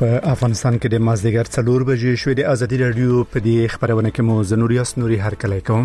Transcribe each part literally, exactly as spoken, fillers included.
په افغانستان کې د مازدیګر څلور بجې شوې د ازادي رادیو په دې خبرونه کې مو زنوریاس نوري هر کله کوم.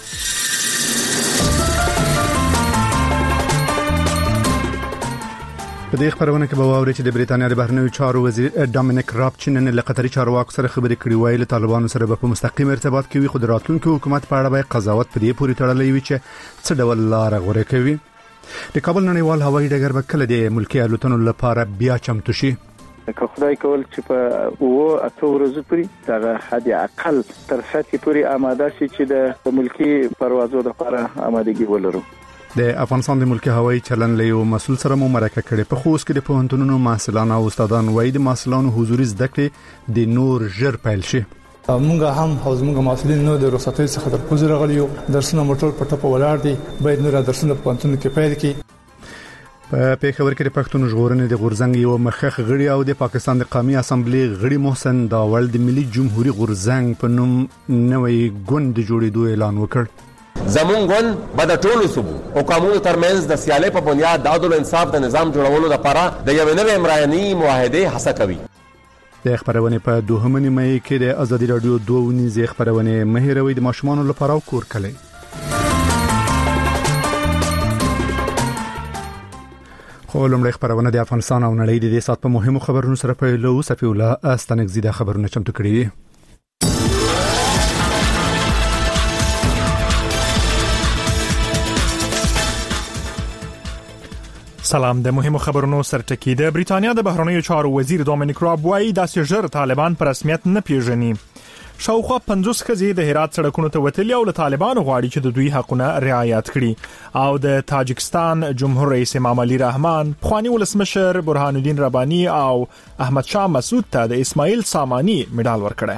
په دې خبرونه کې به واوري چې د بریتانیا د بهرنیو چارو وزیر ډامینیک راب چې نن له قطري چارواکو سره خبرې کړې وای له طالبانو سره په مستقیم ارتباط کې وي، خو د راتلونکو حکومت په اړه به قضاوت په دې پورې تړلې وي چې څه ډول لار غوره کوي. د کابل نړیوال هوایي ډګر به کله د ملکي الوتنو لپاره بیا چمتو شي. که خدای کول چې په او اته ورځې پورې د حد اقل تر سطح پورې آماده شي چې د ملکی پروازو لپاره آمادګي ولرو. د افغانستان د ملکی هوایي چلن له یو مسول سره مو مرکه کړي. په خوست کې د پوهنتونونو محصلان او استادان وایي د محصلانو حضوري زده کړې د نور ژر پیل شي. مونږ هم او زموږ مسؤلین نو د رخصتۍ څخه تر پوزې راغلیو، درسونه موټر په ټاپه ولاړ دي، باید نور درسونه په پوهنتون کې پیل کړي. په پیښور کې د پښتون ژغورنې د غورځنګ یو مخخ غړي او د پاکستان د قومي اسامبلې غړي محسن داول د ملي جمهوریت غورځنګ په نوم نوې ګوند جوړېدو اعلان وکړ. زمون ګوند به د ټولو صوبو او قومونو ترمنځ د سیالۍ په بنیاد د عدل او انصاف د نظام جوړولو لپاره د یوې نوې عمراني معاهده هڅه کوي. د خبرونه په دوهمه نیمه کې د ازادي رادیو دوه ونیزه خبرونه مهیروي د ماشومان لپاره او کور کلی. خو لمړی خبرونه د افغانستان او نړۍ د دې سات په مهمو خبرونو سره پیلو. صفی الله استنګزی د خبرونه چمتو کړي دي. سلام. د مهمو خبرونو سرټکی. د بریتانیا د بهرنیو چارو وزیر ډامینیک راب وایي داسې ژر طالبان په رسمیت نه پیژني. شاوخوا پنځوس ښځې د هرات سړکونو ته وتلي او له طالبانو غواړي چې د دوی حقونه رعایت کړي. او د تاجکستان جمهور رئیس امام علي رحمان، پخوانی ولسمشر برهان الدین رباني او احمد شاه مسعود ته د اسماعیل سامانی مډال ورکړی.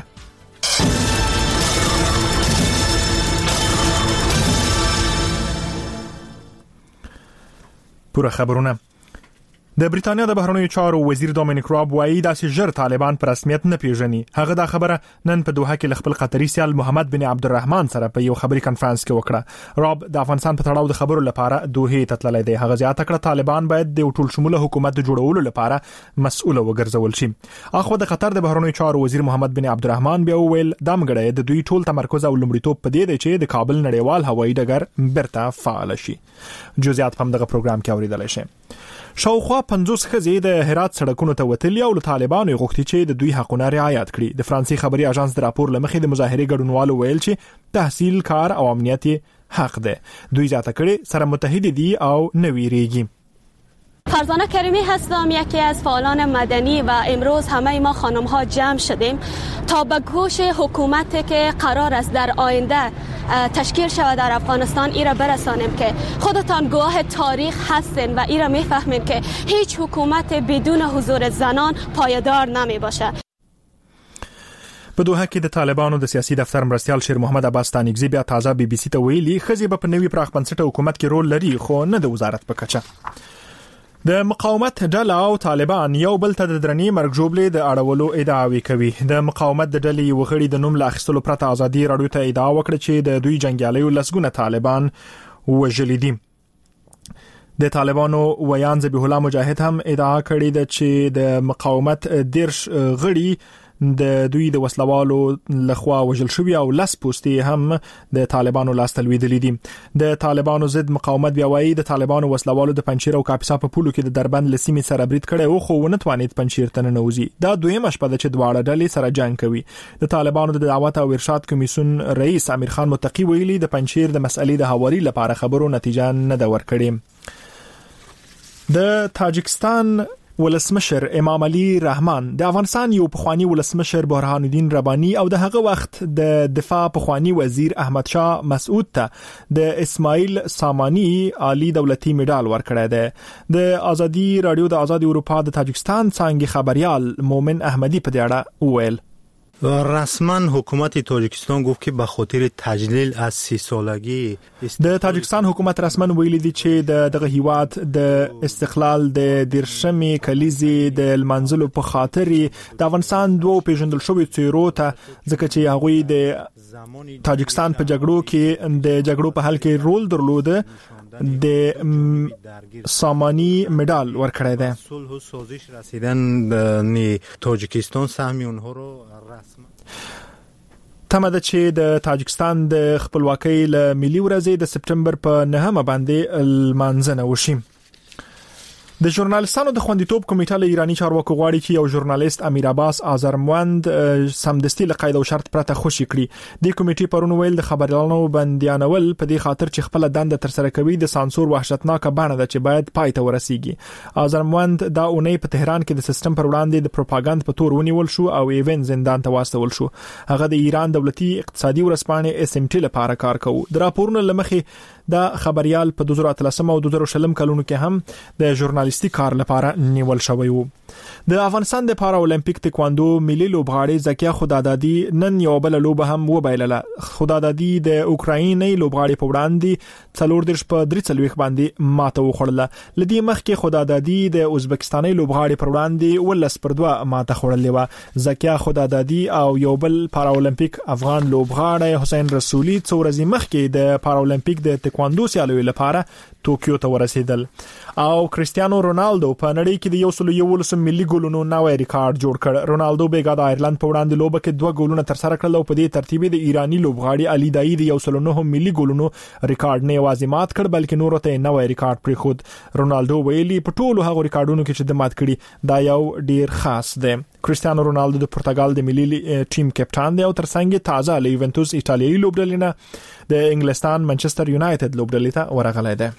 پوره خبرونه. د بریتانیا د بهرنیو چارو وزیر ډامینیک راب وایي داسې ژر طالبان په رسمیت نه پیژني. هغه دا خبره نن په دوحه کې خپل قطري سیال محمد بن عبدالرحمن سره په یو خبري کانفرنس کې وکړه. راب د افغانستان په تړاو د خبرو لپاره دوحه ته تللی دی. هغه زیاته کړه طالبان باید د ټول شموله حکومت جوړولو لپاره مسؤل وګرځول شي. اخو د قطر د بهرنیو چارو وزیر محمد بن عبدالرحمن بیا ویل دا مګړی د دوی ټول تمرکز او لومړیتوب په دې دی چې د کابل نړیوال هوایي ډګر برته فعال شي. جزئیات په دغه پروګرام کې اوریدل شي. شاوخوا پنځوس ښځې د هرات سړکونو ته وتلي او له طالبانو غوښتي چې د دوی حقونه رعایت کړي. د فرانسې خبري اژانس د راپور لمخې د مظاهرې ګډونوالو ویل چې تحصیل، کار او امنیت حق ده. دوی ذاته کړي سره متحد دي او نه ویریږي. فرزانه کریمی هستم، یکی از فعالان مدنی و امروز همه ما خانم ها جمع شدیم تا به گوش حکومتی که قرار است در آینده تشکیل شود در افغانستان ای را برسانیم که خودتان گواه تاریخ هستین و ای را میفهمین که هیچ حکومت بدون حضور زنان پایدار نمی باشه. په دوحه کې د طالبانو د سیاسي دفتر مرستیال شیر محمد عباس تانیګزی بیا تازه بي بي سي ته ویلي ښځې به په نوي پراخ بنسټه حکومت کې رول لري، خو نه د وزارت په کچه. د مقاومت ډله او طالبان یو بل ته د درنې مرګ جوړلې د اړولو ادعاوې کوي. د مقاومت د ډلې وغړي د نوم لا اخیستلو پرته ازادي رادیو ته ادعا وکړه چې د دوی جنگیالیو لسګونه طالبان وژلي دي. د طالبانو ویان ذبیح الله مجاهد هم ادعا کړې ده چې د مقاومت دیرش غړي د دوی د وسلوالو لخوا وژل شوی او لاس پوستي هم د طالبانو لاس تلویدلې دي. د طالبانو ضد مقاومت بیا وایي د طالبانو وسلوالو د پنچیر او کاپیسا په پولو کې د دربند لسیمې سره برید کړي او خو ونه توانید پنچیر ته ننوځي. دا دویمه شپه ده چې دواړه ډلې سره جنگ کوي. د طالبانو د دعوت او ارشاد کمیسیون رئیس امیر خان متقی ویلي د پنچیر د مسئلې د هواري لپاره خبرو نتیجه نه ده ورکړې. د تاجکستان ولسمشر امام علي رحمان د افغانستان یو پخوانی ولسمشر برهان الدین رباني او د هغه وخت د دفاع پخوانی وزیر احمد شاه مسعود ته د اسماعیل سامانی عالی دولتي مډال ورکړی دی. د ازادي رادیو د آزاد اروپا د تاجکستان څنګه خبريال مومن احمدی په دې اړه وویل. رسما حکومت تاجیکستان گفت که به خاطر تجلیل از سی سالگی د تاجیکستان حکومت رسما ویلي دي چې د دغه هیواد د استقلال د دیرشمې کلیزې د منځلو په خاطر د افغانستان دوه پیژندل شوی څیرو ته ځکه چې هغه د تاجیکستان په جګړو کې د جګړو په حل کې رول درلوده د سامانی مډال ورکړی دی. صلح و سازش رسیدن تاجیکستان سهمی اونها رو رسما تمه ده چې د تاجکستان د خپلواکۍ له ملي ورځې د سپټمبر په نهمه باندې لمانځنه وشي. د ژورنالیستانو د خوندیتوب کمیټه له ایرانی چارواکو غواړي چې یو ژورنالیست امیر عباس آذرموند سمدستي له قید او شرط پرته خوشي کړي. د کمیټې پرون ویل د خبريالانو بندیانول په دې خاطر چې خپل دنده تر سره کوي د سانسور وحشتناک بڼه ده چې باید پای ته ورسیږي. آذرموند دا اونۍ په تهران کې د سیستم پر وړاندې د پروپاګاند په تور ونیول شو او ایون زندان ته واستول شو. هغه د ایران دولتي اقتصادي ورسپانې اس ام ټي لپاره کار کوي. د راپورونو لمخې دا خبريال په دوه زره اتلسم او دوه زره شلم کلونو کې هم د ژورنالیستي کار لپاره نیول شوی وو. د افغانستان د پارا اولمپیک تکواندو ملي لوبغاړي زکیه خدادادي نن یو بل لوبه هم وبایلله. خدادادي د اوکرایني لوبغاړي په وړاندې څلور درش په درې څلويخ باندې ماته وخوړله. لدی مخکې خدادادي د ازبکستاني لوبغاړي په وړاندې ولس پر دوه ماته خوړلې و. زکیه خدادادي او یو بل پارا اولمپیک افغان لوبغاړي حسین رسولي څو ورځې مخکې د پارا اولمپیک د تکواندو سیالیو لپاره ټوکیو ته ورسېدل. او کریستیانو رونالدو په نړۍ کې د یو سل یو ولسم ملي ګولونو نوې ریکارډ جوړ کړ. رونالدو بیګا د آیرلند په وړاندې لوبه کې دوه ګولونه تر سره کړل او په دې ترتیب د ایرانی لوبغاړي علي دای د یو سل نه ملي ګولونو ریکارډ نه یوازې مات کړ بلکې نور ته نوې ریکارډ پرې خود. رونالدو ویلي په ټولو هغو ریکارډونو کې چې د مات کړي دا یو ډیر خاص دی. کریستیانو رونالدو د پرتګال د ملي ټیم کپټان دی او ترڅنګ تازه له یوونټوس ایتالیایی لوبډلې نه د انګلستان منچستر یونایټډ لوبډلې ته ورغلی دی.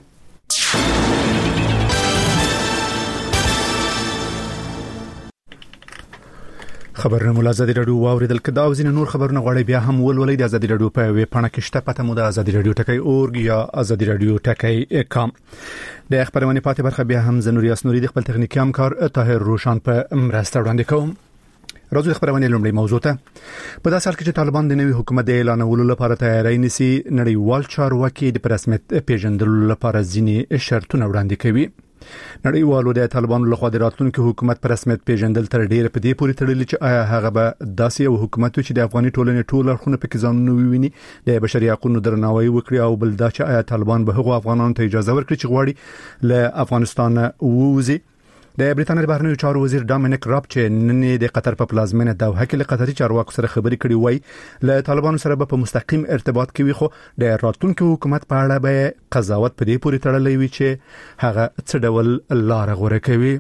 خبرونه مول ازادي رادیو واوریدل کدا او زین نور خبرونه غواړي بیا هم ولولې د ازادي رادیو په ویب پاڼه کې شته پته مو د ازادي رادیو ټکی اورګ یا ازادي رادیو ټکی کام. د خبرونه پاتې برخه بیا هم زنوري اسنوري د خپل تخنیکی همکار طاهر روشان په مرسته وړاندې کوم. راځو خبرونه لومړی موضوع ته. په داسې حال کې چې طالبان د نوي حکومت د اعلانولو لپاره تیاری نیسي نړیوال چارواکي د رسمیت پیژندلو لپاره ځینې شرطونه وړاندې کوي. نړیوالو د طالبانو لخوا د راتلونکو حکومت پر رسمیت پیژندل تر ډیره په دې پورې تړلي چې آیا هغه به داسې یو حکومت چې د افغاني ټولنې ټول اړخونه پکې ځانونه وویني د بشري حقوقو درناوی وکړي او بل دا چې آیا طالبان به هغو افغانانو ته اجازه ورکړي چې غواړي له افغانستان ووځي. د بریتانیا د بهرنیو چارو وزیر ډامینیک راب چې نن د قطر په پلازمینه دوحه کې له قطري چارواکو سره خبرې کړې وای له طالبانو سره په مستقیم ارتباط کوي خو د راتلونکو حکومت په اړه به قضاوت په دې پورې تړلې وي چې هغه څه ډول لار غوره کوي.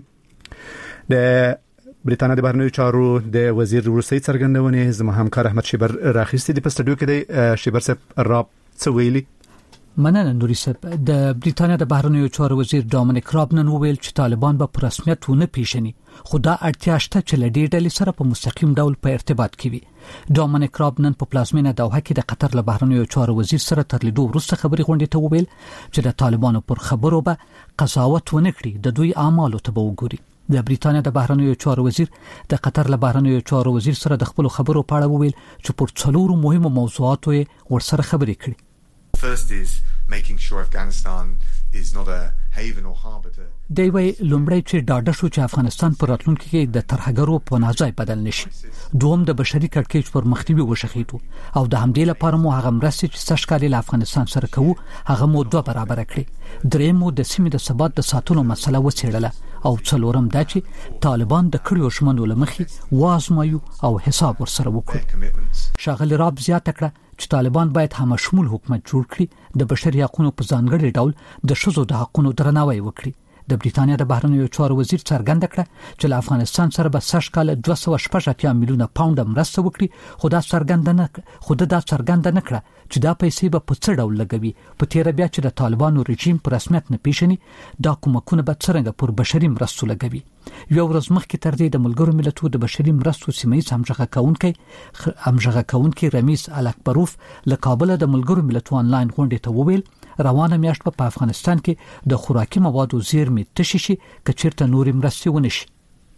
د بریتانیا د بهرنیو چارو د وزیر روسي څرګندونه زما همکار احمد شیبر راخیستي د پستډیو کې د شیبر صاحب راب څه ویلي. مننه نوري صاحب. د بریتانیا د بهرنیو چارو وزیر ډامینیک راب نن وویل چې طالبان به په رسمیت ونه پیژني خو دا اړتیا شته چې له دې ډلې سره په مستقیم ډول په ارتباط کې وي. ډامینیک راب نن په پلازمینه دوحه کې د قطر له بهرنیو چارو وزیر سره تر لیدو وروسته خبرې غونډې ته وویل چې د طالبانو پر خبرو به قضاوت ونه کړي د دوی اعمالو ته به وګوري. د بریتانیا د بهرنیو چارو وزیر د قطر له بهرنیو چارو وزیر سره د خپل خبرو په اړه وویل چې پر څلورو مهمو موضوعاتو یې ورسره خبرې کړې. First is making sure Afghanistan is not a haven or harbor to دی وی لومړی چې ډاډه شو چې افغانستان پر راتلونکي کې د ترهګرو په ناځای بدل نشي. دوم د بشري کړکېچ پر مخنیوي وشخېدو او د همدې لپاره مو هغه مرستې چې سږ کال له افغانستان سره کوو هغه مو دوه برابر کړې. دریم مو د سیمې د ثبات د ساتلو مسله وڅېړله او څلورم دا چې طالبان د کړیو ژمنو لمخې وازمایو او حساب ورسره وکړو. شاغلی راب زیاته کړه چې طالبان باید همشمول حکومت جوړ کړي د بشري حقوقو په ځانګړي ډول د ښځو د حقوقو درناوی وکړي. د بریتانیا د بهرنیو چارو وزیر څرګنده کړه چې له افغانستان سره به سږ کال دوه سوه شپږ اتیا میلیونه پاونډ مرسته وکړي خو دا څرګنده نه خو دا څرګنده نه کړه چې دا پیسې به په څه ډول لګوي. په تیر بیا چې د طالبانو رژیم په رسمیت نه پیژني دا کومکونه به څنګه پر بشري مرستو لګوي. یو ورځ مخکې تر دې د ملګرو ملتونو د بشري مرستو سیمه‌ییز همغږي کوونکی همغږي کوونکی رمیز الکبروف له کابل د ملګرو ملتونو آنلاین غونډې ته وویل روانه میاشت په افغانستان کې د خوراکي موادو زیرمې تشي شي که چیرته نورې مرستې ونشي.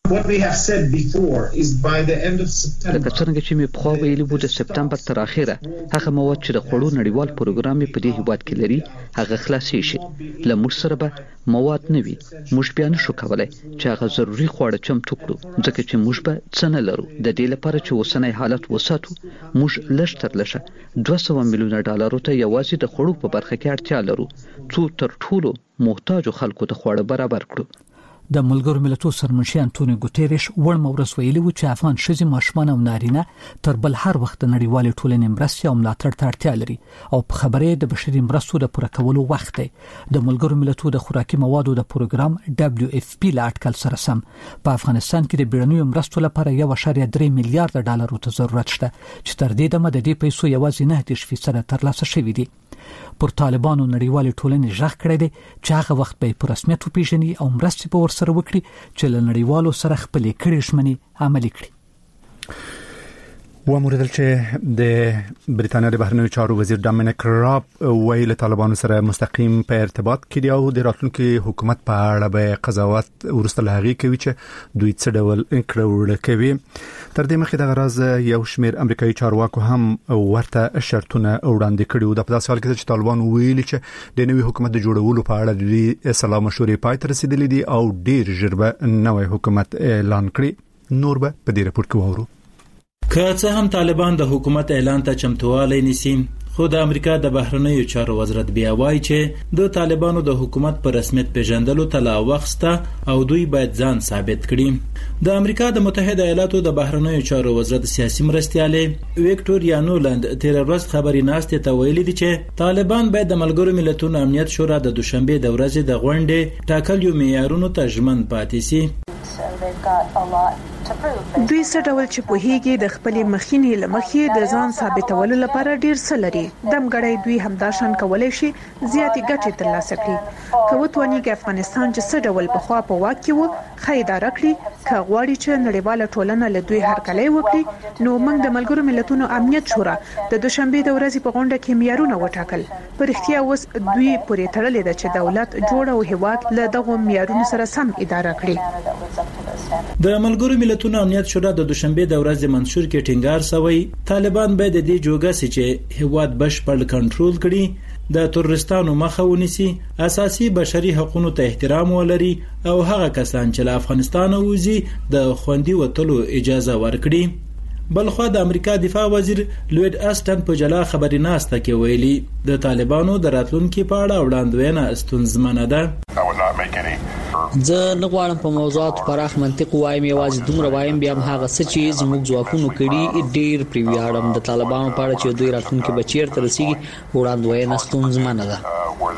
What we have said before is by the end of September. لکه څنګه چې مې په ویلي وو د سپتمبر تر اخره هغه مواد چې د خوړو نړیوال پروګرام په دې هیواد کې لري هغه خلاصي شي. لمر سره به مواد نه وي. موږ بیا نشو کولای چې هغه ضروري خواړه چمتو کړو ځکه چې موږ به څه نه لرو. د دې لپاره چې اوسنی حالت وساتو موږ لږ تر لږه دوه سوه میلیونه ډالرو ته یوازې د خوړو په برخه کې اړتیا لرو څو تر ټولو محتاجو خلکو ته خواړه برابر کړو. د ملګرو ملتونو سرمنشي انټونیو ګوتيريش وړ مورس ویلي و چې افغان شذي ماشومان او نارینه تر بل هر وخت د نړیوالې ټولنې مرستې او ملاتړ ته اړتیا لري او په خبره د بشري مرستو د پوره کولو وخت دی. د ملګرو ملتونو د خوراکي موادو د پروګرام دبليو اف پی لا اټکل سره سم په افغانستان کې د بیړنیو مرستو لپاره یو اشاریه درې میلیارډ ډالر ته ضرورت شته چې تر دې دمه د دې پیسو یوازې نه دېرش فیصد ترلاسه شوي دي. پر طالبانو نړیوالې ټولنې ژغ کړی دی چې هغه وخت به په رسمیت وپیژني او مرستې په ورسره وکړي چې له نړیوالو سره خپلې کړې ژمنې عملي کړي. وموردل چې د بریتانیا د بهرنیو چارو وزیر ډامینیک راب ویل طالبانو سره مستقیم په ارتباط کې دی او د راتلونکي حکومت په اړه به قضاوت ورسته لهغې کوي چې دوی څه ډول کړه کوي. تر دې مخکې د غراز یو شمیر امریکایي چارواکو هم ورته شرطونه وړاندې کړي او د په داسې حال کې چې طالبان ویلي چې د نوي حکومت د جوړولو په اړه د سلا مشورې پای ته رسیدلې دي او ډیر ژر به نوی حکومت اعلان کړي. نور به په دې راپور کې وورو. که څه هم طالبان د حکومت اعلان ته چمتووالی نیسي خو د امریکا د بهرنیو چارو وزارت بیا وایي چې د طالبانو د حکومت په رسمیت پیژندلو ته لا وخت او دوی باید ځان ثابت کړي. د امریکا د متحده ایالاتو د بهرنیو چارو وزارت سیاسي مرستیاله ویکټوریا نولند تیر ورځ خبري ناشته ته ویلي دي چې طالبان باید د ملګرو ملتونو امنیت شورا د دوشنبه د ورځې د غونډې ټاکلو معیارونو ته ژمن پاتې شي. دوی څه ډول چې په هیګي د خپل مخینې لمخې د ځان ثابتولو لپاره ډیر څه لري. دمګړی دوی همدا شان کولای شي زیاتې ګټې ترلاسه کړي. کوتونی کې افغانستان چې څه ډول په خوا په واکې وو خیدار کړی که غواړي چې نړیواله ټولنه له دوی هرکلی وکړي نو موږ د ملګرو ملتونو امنیت شورا د دوشنبه د ورځې په غونډه کې معیارونه وټاکل. په اړتیا اوس دوی پورې تړلې ده چې دولت جوړ او هیواد له دغه معیارونو سره سم اداره کړي. د ملګرو ملتونو امنیت شورا د دوشنبه د ورځې منشور کې ټینګار شوی طالبان باید د دې جوګه سي چې هیواد بشپړ کنټرول کړي، د تورستانو مخه ونیسي، اساسي بشري حقوقو ته احترام ولري او هغه کسان چې له افغانستان وځي د خوندي وټلو اجازه ورکړي. بلخو د امریکا دفاع وزیر لوید اسټن په جلا خبري ناسته کې ویلي د طالبانو د راتلونکو په اړه وړاندوینه ستونزمنه ده. زه نه غواړم په موضوعات پراخ منطق وایم، یوازې دومره وایم بیا هم هغه څه چې زموږ ځواکونو کړي ډیر پریویاړم. د طالبانو په اړه چې دوی راتلونکي بچیر تر رسیدي وړاندوینه ستونزمنه ده.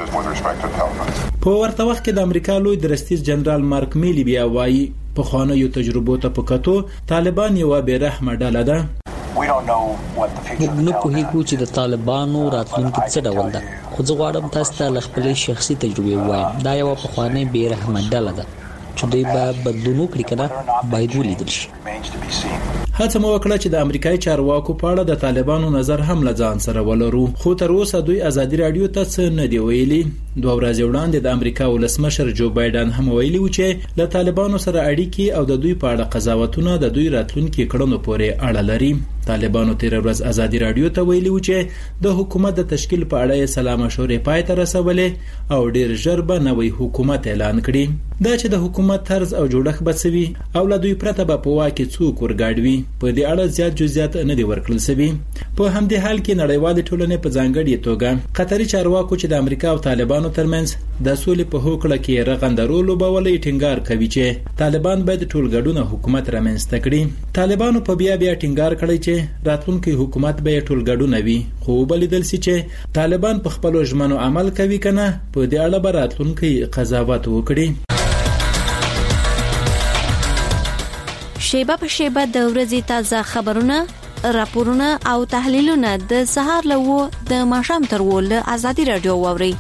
په ورته وخت کې د امریکا لوی درستیز جنرال مارک میلی بیا وایي په خوانیو تجربو ته پکاتو طالبان یو بیرحمه ډله ده. موږ نه پوهیږو چې د طالبانو راتلونکي څه ډول ده، خو زه غواړم تاسو ته له خپلې شخصي تجربې ووایم. دا یو پخوانی بیرحمه ډله ده چې دوی به بدلون وکړي کنه باید ولیدل شي. هڅه مو وکړه چې د امریکایي چارواکو په اړه د طالبانو نظر هم لځان سره ولرو، خو تر اوسه دوی ازادي رادیو ته څه نه دی ویلي. دوه ورځې وړاندې د امریکا ولسمشر جو بایدن هم ویلي و چې له طالبانو سره اړیکې او د دوی په اړه قضاوتونه د دوی راتلونکي کړنو پورې اړه لري. طالبانو تیر ورځ ازادي رادیو ته ویلي و چې د حکومت د تشکیل په اړه یې سلا مشورې پای ته رسولې او ډیر ژر به نوی حکومت اعلان کړي. دا چې د حکومت طرز او جوړښت بسوي او له دوی پرته به په واکه څوک ورګاډوي په دې اړه زیات جزئیات نه دی ورکړل شوی. په همدې حال کې نړیوال ټولنې په ځانګړي توګه قطري چارواکو چې د امریکا او طالبانو ترمنځ د سولې په هوکړه کې رغندرولو بولې ټینګار کوي چې طالبان باید ټولګډونه حکومت رامنځته کړي. طالبانو په بیا بیا ټینګار کړی چې راتلونکي حکومت به ټولګډونه وي، خو بلیدل سي چې طالبان په خپل ژمنو عمل کوي کنه په دې اړه به راتلونکي قضاوت وکړي. شیبه په شیبه د ورځې تازه خبرونه، راپورونه او تحلیلونه د سهار لوو د ماښام تر وله ازادي رادیو ووري.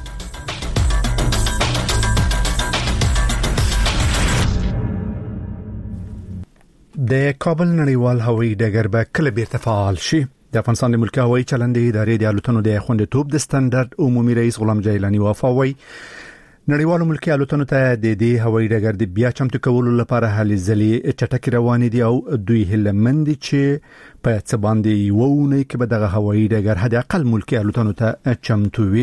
د کابل نړیوال هوایي ډګر به کله بیرته فعال شي. د افغانستان د ملکي هوایي چلندې ادارې د الوتنو د خوندیتوب د سټنډرډ عمومي رئیس غلام جیلانی وفاوی نړیوالو ملکی الوتنو ته د دې هوایي ډګر د بیا چمتو کولو لپاره هلې ځلې چټکې روانې دي او دوی هیلمند چې په څه باندې یو ونه کې به دغه هوایي ډګر حد اقل ملکی الوتنو ته چمتو وي.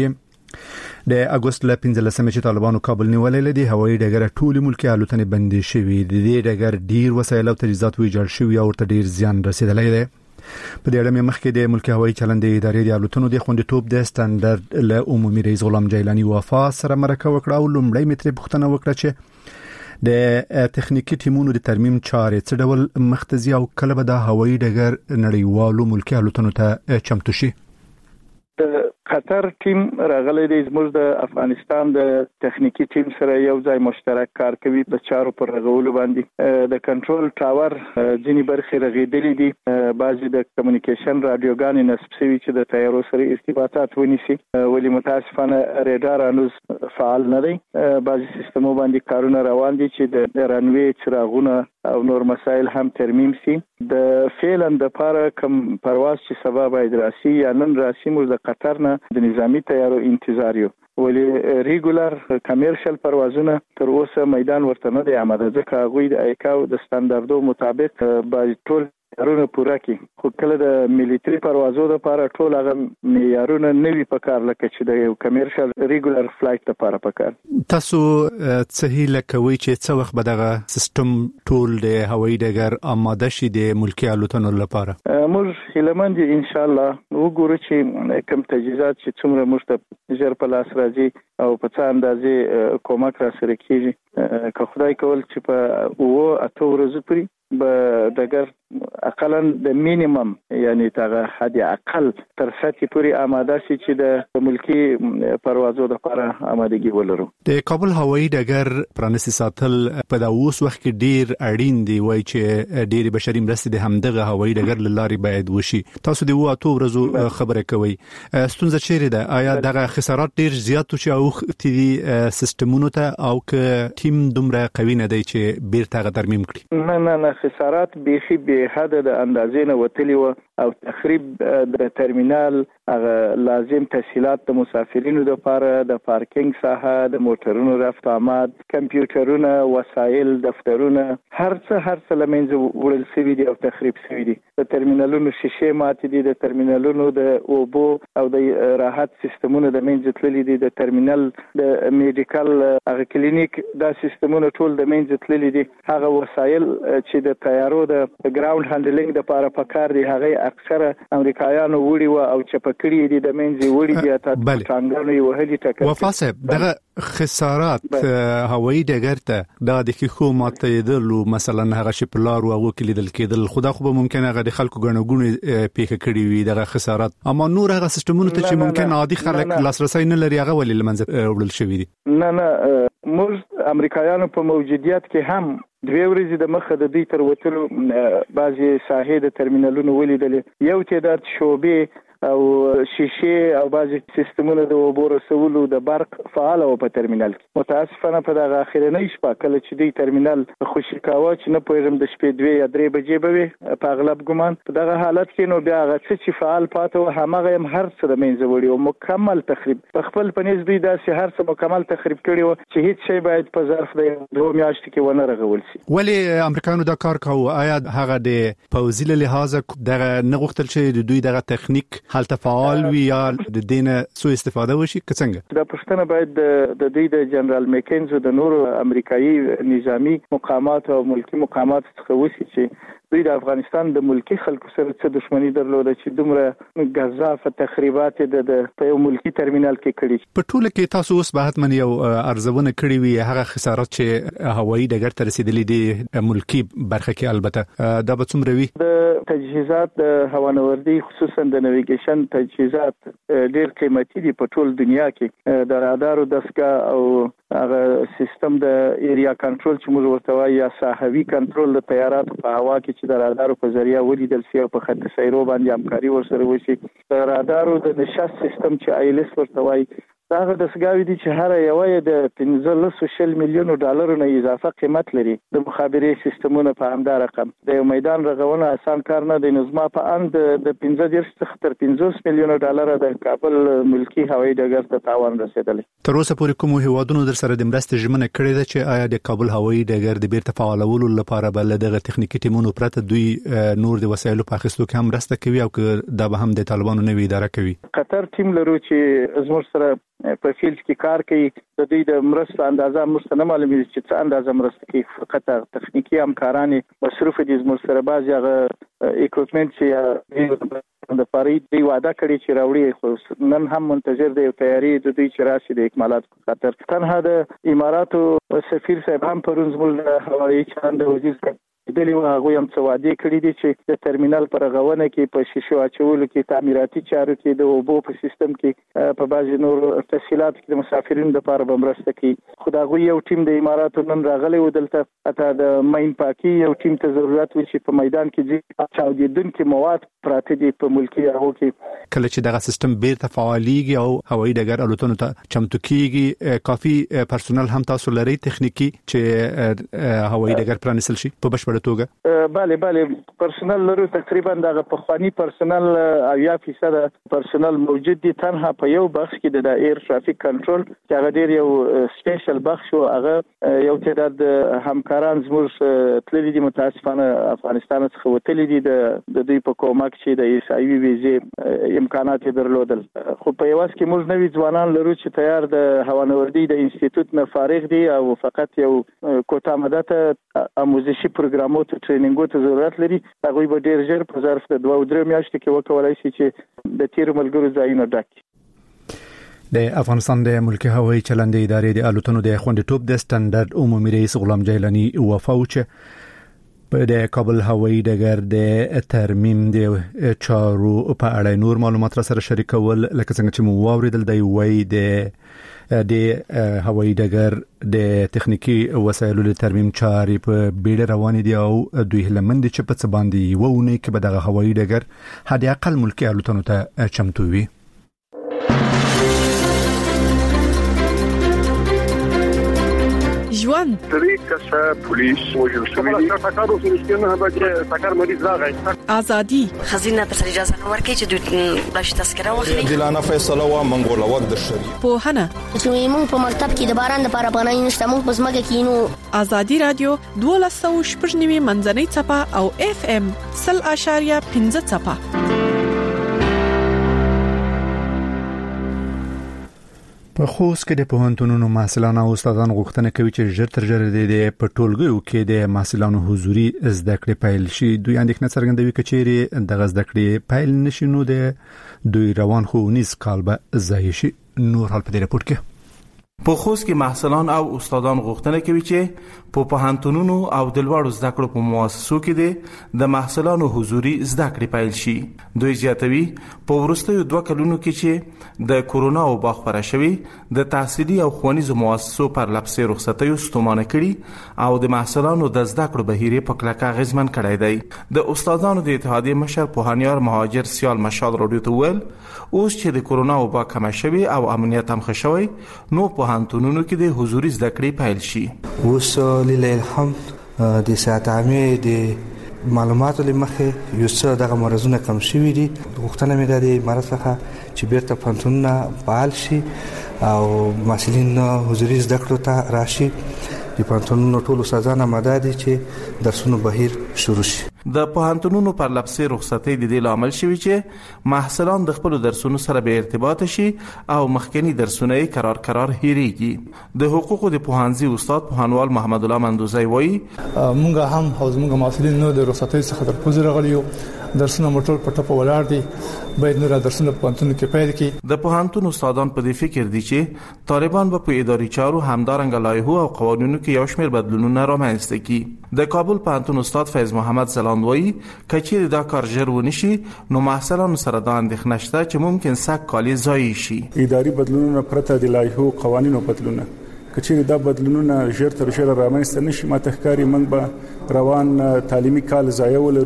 د اگست ل پنځلسمې چې طالبانو کابل نیولې لدی هوایي ډګر ټول ملکی الوتنې بندې شوې. د دې ډګر ډیر وسایل او تجهیزات ویجاړ شوي او ورته ډیر زیان رسیدلی دی. په دې اړه مخکې د ملکی هوایي چلند ادارې د الوتنو د خوندیتوب د سټانډرډ له عمومي رئیس غلام جیلانی وفا سره مرکه وکړه او لومړی متر پوښتنه وکړه چې د تخنیکی ټیمونو د ترمیم چارې څه ډول مختزي او کله به د هوایي ډګر نړیوالو ملکی الوتنو ته چمتو شي. د قطر ټیم راغلی دی زموږ د افغانستان د تخنیکی ټیم سره یو ځای مشترک کار کوي د چارو پر رغولو باندې. د کنټرول ټاور ځینی برخې رغیدلې دي، بعضی د کمیونیکیشن رادیوګانې نصب شوي چې د تیارو سره ارتباطات ونیسي، ولی متاسفانه ریډار انوز فعال نه دی. بعضی سیستمو باندې کارونه روان دي چې د رنوي څراغونه او نور مسایل هم ترمیم سي. د فعلن د پاره کم پرواز چې سبا باید راسي یا نن راسي موږ د قطر نه د نظامی تیارو انتظار یو، ولی ریګولر کمرشل پروازونه تر اوسه میدان ورته نه دی آماده، ځکه هغوی د ایکاو د سټانډردو مطابق باید ټول معیارونه پوره کړي. خو کله د مليټري پروازو لپاره ټول هغه معیارونه نوي پکار لکه چې د یو کمرشل ریګولر فلایټ لپاره پکار. تاسو صحیح لکوي چې څو وخت به دغه سیستم ټول د هوایي ډګر آماده شي د ملکی الوتنو لپاره؟ موږ هیلمند ان شاء الله وګورو چې کوم تجهیزات چې څومره موږ ته ژر په لاس راځي او په څه اندازې کومک را سره کیږي. که خدای کول چې په اوه اته ورځې پورې به ډګر اقلا د مینیمم یعنی تاغه حد اقل تر سطح پوری آماده شي چې د ملکی پروازو لپاره آمادګي ولرو. د کابل هوایي ډګر پرانیستي ساتل په د اوس وخت کې ډیر اړین دی، وای چې ډیر بشري مرستې د همدغه هوایي ډګر لاري باید وشي. تاسو د وو اته ورځو خبره کوي، ستونزه چیرې ده؟ آیا دغه خسارات ډیر زیات شي او تي سیستمونو ته او ک ټیم دومره قوي نه دی چې بیرته ترمیم کړي؟ نه نه نه خسارات بیخي به حد د اندازې نه وتلی و او تخریب د ترمینال هغه لازم تسهیلات د مسافرینو لپاره د پارکینګ ساحه، د موټرونو رفت آمد، کمپیوټرونه، وسایل، دفترونه، هر څه هر څه لمنځه وړل شوي دي او تخریب شوي دي. د ترمینالونو شیشې ماتې دي، د ترمینالونو د اوبو او د راحت سیستمونو د منځ تللي دي، د ترمینل د میډیکل هغه کلینیک دا سیستمونه ټول د منځ تللي دي. هغه وسایل چې د تیارو د ګراوند هانډلینګ لپاره پکار دي هغه اکثره امریکایانو وړي و او چپکړي دي د منځي وړي دي ته څنګه یو هلي ټکر. وفا صاحب دغه خسارات هوایي ډګر ته دا د کیخو ماتېدل مثلا هغه شپلار او هغه کلیدل کېدل خدا خو به ممکن هغه د خلکو غنوګونی پیښه کړي وي دغه خسارات، اما نور هغه سیستمونه ته چې ممکن عادي خلک لاسرسي نه لري هغه ولې لمنځه وړل شوی دي؟ نه نه موږ امریکایانو په موجودیت کې هم دوی ورځې د مخه د دې تر وتلو بعضي ساحې د ترمینالونو ولیدلې، یو تعداد شوبې او شیشې او بعضي سیستمونه د اوبو رسولو د برق فعال او په ترمینال کې. متاسفانه په دغه اخرنۍ شپه کله چې د ترمینال خوشی کاوه چې نه پوهېږم د شپې دوه یا درې بجې به وي په اغلب ګمان په دغه حالت کې نو بیا هغه چې فعال پاتې و همغه هم هر څه د منځه وړي او مکمل تخریب په خپل پنځ دوی داسې هر څه مکمل تخریب کړي و چې هیڅ شی باید په ظرف د دوه میاشتې کې ونه رغول شي. ولی امریکایانو دا کار کوي؟ آیا هغه د پوزي له لحاظه دغه نه غوښتل چې د دوی دغه تخنیک حالت فعال وي یا د دینه سو استفاده وشي که څنګه؟ دا پښتنه باید د دوی د جنرال میکنز د نورو امریکایي نظامی مقامات او ملکی مقامات څخه وشي چې دوی د افغانستان د ملکی خلکو سره څه دښمنی درلوده چې دومره غزافه تخریبات د په یو ملکی ترمینال کې کړي. په ټوله کې تاسو اوس به حتمن یو ارزونه کړی وي هغه خسارات چې هوایي ډګر ته رسیدلي دي ملکی برخه کې، البته دا به څومره وي؟ د تجهیزات د هوانوردی خصوصا د نیویګیشن تجهیزات ډیر قیمتي دي په ټول دنیا کې. د رادارو دستګاه او هغه سیستم د ایریا کنټرول چې موږ ورته وایي یا ساحوي کنټرول د طیاراتو په هوا کې چې د رادارو په ذریعہ ولیدل شي او په خط سیرو باندې همکاري ورسره وشي. د رادارو د نشست سیستم چې آیلس ورته وایي هغه دستګاوې دي چې هر یو یې د پنځلس شل میلیونو ډالرو نه اضافه قیمت لري. د مخابرې سیستمونه په همدا رقم د یو میدان رغونه آسان کار نه دی. نو زما په اند د پنځه دېرش څخه تر پنځوس میلیونو ډالر د کابل ملکی هوایي ډګر ته تاوان رسیدلی. تر اوسه پورې کوم هیوادونو در سره د مرستې ژمنه کړې ده چې آیا د کابل هوایي ډګر د بیرته فعالولو لپاره بل دغه تخنیکی ټیمونو پرته دوی نور د وسایلو په اخیستلو کې هم مرسته کوي او دا به هم د طالبانو نوې اداره کوي؟ قطر ټیم لرو چې زموږ سره په فیلډ کې کار کوي. د دوی د مرستو اندازه موږ ته نه معلومه چې څه اندازه مرسته کوي. فقط تخنیکی همکاران مصروف دي. زموږ سره بعضی هغه اکوپمنټ چې د فرید دی وعده کړی چې راوړي، خو نن هم منتظر دی تیاری د دوی چې راشي د اکمالات په خاطر. تنها د اماراتو سفیر صاحب هم پرون زموږ هوایي چلند وزیر دلی هغه هم څه وعده کړی دي چې د ترمینل پر غوونه کې په شیشو اچولو کې تعمیراتي چارو کې د اوبو په سیستم کې په بعضی نور تفصيلات کې د مسافرینو لپاره به مرسته کوي. خو دا غوي یو ټیم د اماراتو نن راغلی و دلته. اته د ماین پاکي یو ټیم ته ضرورت و چې په میدان کې ځي چاودیدونکو مواد پراته دي په ملکی هغه کې. کله چې دغه سیستم بیرته فعاليږي او هوایي ډګر الوتنو ته چمتو کیږي، کافي پرسونل هم تاسو لري تخنیکی چې هوایي ډګر پرانیسل شي په بشپړ توګه؟ بله بله پرسونل لرو. تقریبا دغه پخوانی پرسونل اویا فیصد پرسونل موجود دي. تنها په یو بخش کې د ایر ترافیک کنټرول چې هغه ډیر یو سپیشل بخش او هغه یو تعداد همکاران زموږ تللی دي متاسفانه افغانستان څخه وتلي دي د دوی په کومک چې د ایسایوي ویزې امکانات درلودل. خو په یواز کې موږ نوی ځوانان لرو چې تیار د هوانوردی د انسټیټیوټ نه فارغ دي او فقط یو کوټه مدته آموزشي پروګرام مو ته ټریننګ ته ضرورت لري. هغه به ډیر ژر په ظرف د دوه او درې میاشتې کې وکولای شي چې د تیر ملګرو ځایونه ډک. د افغانستان د ملکی هوایي چلند ادارې د الوتنو د خوندیتوب د سټنډرډ عمومي رئیس غلام جیلانی وفاوچ په د کابل هوایي ډګر د ترمیم د چارو په اړه نور معلومات را سره شریکول. لکه څنګه چې مو واوریدل دی وای د د هوایي ډګر د تخنیکی وسایلو د ترمیم چارې په بیړه روان دي او دوی لمند چې په څه باندې وونه کې به د هوایي ډګر حد اقل ملکی الوتنو ته چمتو وي. ژوند طریقه پولیس وجل شوی تاکارو فلسطین هغه چې تاکار مریض راغی ازادي خزینه پر اجازه ورکړي چې دوی باش تذکره واخلي. دلانه فیصله و منګول وخت د شری په هنه چې موږ په مرتب کې د باران لپاره پناه نشته. موږ په زمګه کې نو ازادي رادیو دوه سو شپږ منځنۍ چپه او اف ام صفر اشاریه پنځه چپه. په خوست کې د پوهنتونونو محصلان او استادان غوښتنه کوي چې ژر تر ژره د پټولګیو کې د محصلانو حضوري زده کړې پیل شي. دوی اندېښنه څرګندوي چې چیرې د زده کړې پیل نشي نو د دوی روان ښوونیز کال به ضایع شي. نور حال په دې رپورت کې په خوست کې محصلان او استادان غوښتنه کوي چې په پوهنتونونو او د لوړو زده کړو په مؤسسو کې د محصلانو حضوري زده کړې پیل شي. دوی زیاتوي په وروستیو دوه کلونو کې چې د کورونا وبا خپره شوې د تحصیلي او ښوونیزو مؤسسو پر لپسې رخصتیو ستومانه کړي او د محصلانو د زده کړو بهیره په کلکه اغیزمن کړی دی. د استادانو د اتحادیې مشر پوهانیار مهاجر سیال مشال رادیو ته ویل اوس چې د کورونا وبا کم شوي او امنیت هم ښه شوی نو پوهنتونونو کې د حضوري زده کړې پیل شي. اوس لله الحمد د ساعت عامه د معلوماتو لمخه یو څه دغه مرزونه کم شوي دي. غوښتنه مې ده د امارات څخه چې بیرته پوهنتونونه فعال شي او محصلین حضوري زده کړو ته راشي. د پوهنتونونو ټول استادان آماده دي چې درسونه بهیر شروع شي. د پوهنتونونو پر لپسې رخصتۍ د دې لامل شوی چې محصلان د خپل درسونو سره به ارتباط شي او مخکنی درسونه یې قرار قرار هېریږي. د حقوقو د پوهنځي استاد پوهنوال محمد الله مندوزی وایي مونږ هم او زموږ محصلین نو د رخصتۍ څخه در پوز راغلیو. درسونه موټر په ټاپه ولاړ دي. باید نور درسونه په پوهنتون کې پیل کړي. د پوهنتون استادان په دې فکر دي چې طالبان به په اداري چارو همدارنګه لایحو او قوانینو کې یو شمېر بدلونونه رامنځته کړي. د کابل پوهنتون استاد فیض محمد زلاند وایي کچېر دا کار ژر ونشي نو محصلانو سره دا اندېښنه شته چې ممکن سږ کال ضایع شي. اداري بدلونونه پرته د لایحو قوانینو بدلونه کچېر دا بدلونونه ژر تر ژره رامنځته نشي. ماته ښکاري موږ به روان تعلیمي کال ضایع ولرو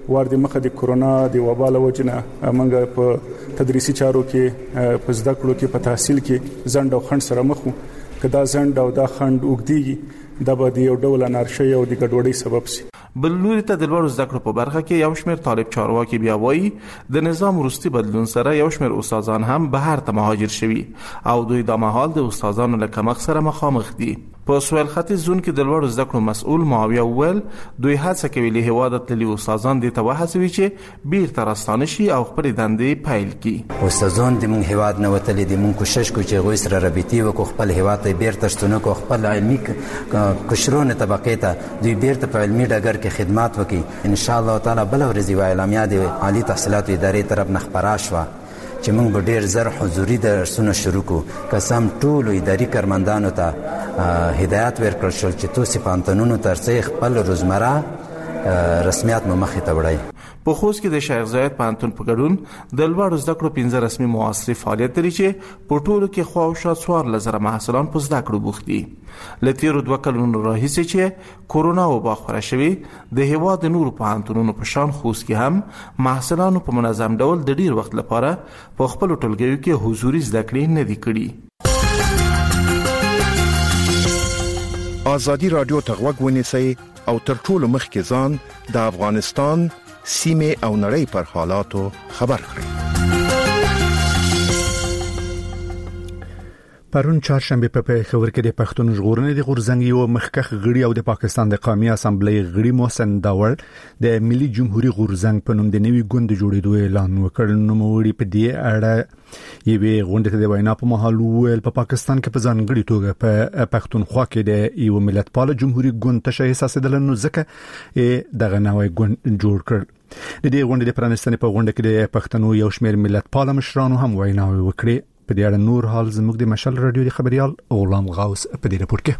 وار د مخه د کورونا د وبا له وجنه موږ په تدریسي چارو کې په زده کړو کې په تحصیل کې ځنډ او خنډ سره مخ وو کدا ځنډ او دا خنډ وګديږي دا به د یو ډول انارشي او د ګډوډۍ سبب شي. بل لوري ته د لوړو زده کړو په برخه کې یو شمېر طالب چارواکي بیا وایي د نظام وروستي بدلون سره یو شمېر استادان هم بهر ته مهاجر شوي او دوی د مهال د استادانو له کمښت سره مخامخ دي. په سویل ختیځ زون کې د لوړو زده کړو مسؤل معاویه وویل دوی هڅه کوي له هیواده تللي استادان دې ته وهڅوي چې بیرته راستانه شي او خپلې دندې پیل کړي. استادان د موږ هیواد نه وتلي دي، موږ کوشش کوو چې هغوی سره رابطې وکړو، خپل هیواد ته بیرته ستنه کړو، خپل علمي قشرونه طبقې ته دوی بیرته په علمي ډګر کې خدمات وکړي. ان شاء الله تعالی بل ورځ یوه اعلامیه د عالي تحصیلاتو ادارې طرف نه خپره شوه چې موږ به ډېر زر حضوري درسونه شروع کړو. قسم ټولو اداري کارمندانو ته هدایت ورکړل شول چې تاسو پوهنتونونو ترڅنګ خپل روزمره رسمیات مو مخې ته وړئ. په خوست کې د شیخ زاید پوهنتون په ګډون د لوړو زده کړو پنځه رسمي معاصرې فعالیت لري چې په ټولو کې خواوشا څوارلس زره محصلان په زده کړو بوخت دي. له تېرو دوه کلونو راهیسې چې کورونا وبا خپره شوې د هېواد د نورو پوهنتونونو په شان خوست کې هم محصلانو په منظم ډول د ډېر وخت لپاره په خپلو ټولګیو کې حضوري زده کړې نه دي کړي. ازادي رادیو ته غوږ ونیسئ او تر ټولو مخکې ځان د افغانستان سیمه او نړۍ پر حالاتو خبر کړئ. پرون چهارشنبه په پیښور کې د پښتون ژغورنې د غورځنګ یو مخکښ غړي او د پاکستان د قومي اسامبلې غړي محسن داور د ملي جمهوریت غورځنګ په نوم د نوي ګوند جوړېدو اعلان وکړ. نو موري په دې اړه یوه غونډه ته د وینا په مهال ویل په پاکستان کې په ځانګړي توګه په پښتونخوا کې د یو ملتپال جمهوریت ګوند تشه احساسېدل، نو ځکه دغه نوی ګوند جوړ کړ. د دې غونډې د پرانستنې په غونډه کې د پښتنو یو شمېر ملتپال مشرانو هم ویناوې وکړې. په دې اړه نور حال زموږ د مشال رادیو د خبريال غلام غوث په دې راپور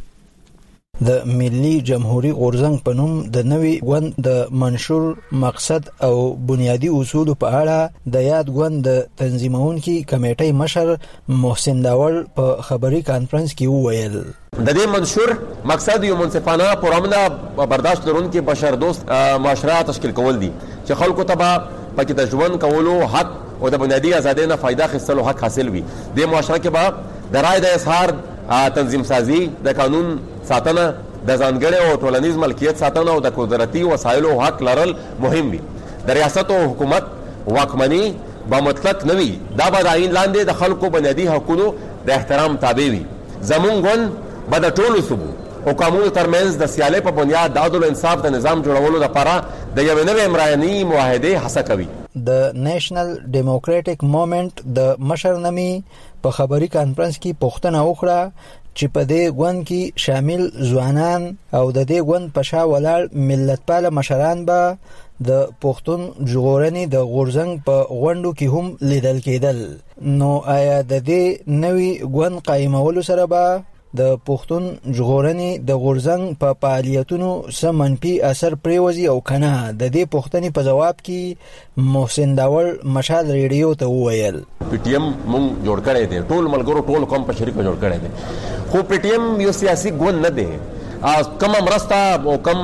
کې. د ملي جمهوریت غورځنګ په نوم د نوي ګوند د منشور مقصد او بنیادی اصول په اړه د یاد ګوند د تنظیمونکو کمیټې مشر محسن داور په خبري کانفرنس کې وویل د دې منشور مقصد یو منصفانه پرامنه برداشت لرونکي بشر دوست معاشره تشکیل کول دي چې خلکو ته پکې د ژوند کولو حق او د بنیادی ازادۍ نه فائدہ اخیستلو حق حاصل وي. د معاشره کې به د رای د اظهار تنظیم سازي، د قانون ساتنه، د ځانګړي او ټولنیز ملکیت ساتنه او د قدرتي وسایلو حق لرل مهم وي. د ریاست او حکومت واکمني به مطلق نه وي، دا به د آئین لاندې د خلکو بنیادی حقوقو د احترام تابع وي. زمونږ ګوند به د ټولو صوبو او قانون ترمنځ د سیالۍ په بنیاد د عدل او انصاف د نظام جوړولو لپاره د یوې نوې عمراني معاهدې هڅه کوي. د نېشنل ډیموکراټک موومېنټ د مشر نامي په خبري کانفرنس کې پوښتنه وکړه چې په دې ګوند کې شامل ځوانان او د دې ګوند په شا ولاړ ملتپال مشران به د پښتون ژغورنې د غورځنګ په غونډو کې هم لیدل کېدل. نو آیا د دې نوي ګوند قائمولو سره به د پښتون ژغورنې د غورځنګ په فعالیتونو څه منفي اثر پریوزي او کنه؟ د دې پوښتنې په جواب کې محسن داور مشال ریډیو ته وویل پی ټی ایم مونږ جوړ کړی دی، ټول ملګرو ټول قوم په شریکه جوړ کړی دی، خو پی ټی ایم یو سیاسي ګوند نه دی. کم مرسته او کم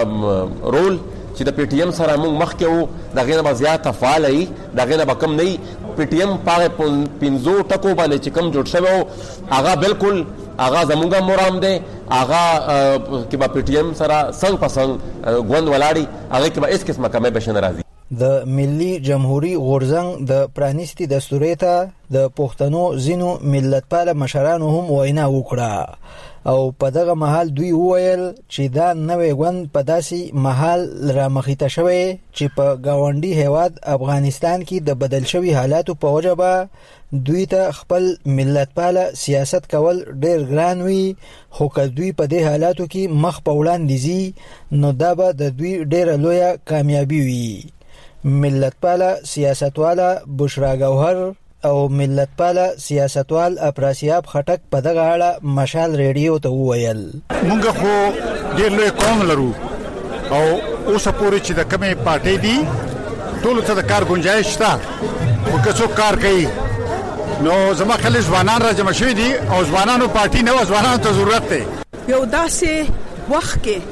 رول چې د پی ټی ایم سره مونږ مخکې وو دغه نه به زیاته فعال وي، دغه نه به کم نه وي. پی ټی ایم په پنځو ټکو باندې چې کم جوړ شوی و هغه بالکل هغه زمونږ مرام دی، هغه کې به پی ټی ایم سره څنګ په څنګ ګوند ولاړي، هغه کې به هیڅ قسمه کمی به نه راځي. د ملي جمهوریت غورځنګ د پرانیستي دستورې ته د پښتنو ځینو ملتپال مشرانو هم وینا وکړه او په دغه محل دوی وویل چې دا نوې ګوند په داسې محل رامخیته شوی چې په گاونډي هیواد افغانستان کې د بدل شوي حالاتو په وجه به دوی ته خپل ملتپال سیاست کول ډېر ګران وي، خو که دوی په دې حالاتو کې مخ په وړاندې ځي نو دا به د دوی ډېره لویه کامیابي وي. ملتپال سیاستواله بشرا گوهر او ملتپال سیاستوال افراسیاب خټک په دغه اړه مشال ریډیو ته وویل مونږ خو ډېر لوی قوم لرو او اوس پورې چې د کومې پارټۍ دي ټول ته د کار گنجائش شته، خو که څوک کار کوي نو زما خلک ځوانان را جمع شوي دي او ځوانانو پارټي نه و، ځوانانو ته ضرورت دی. یو داسې وخت کې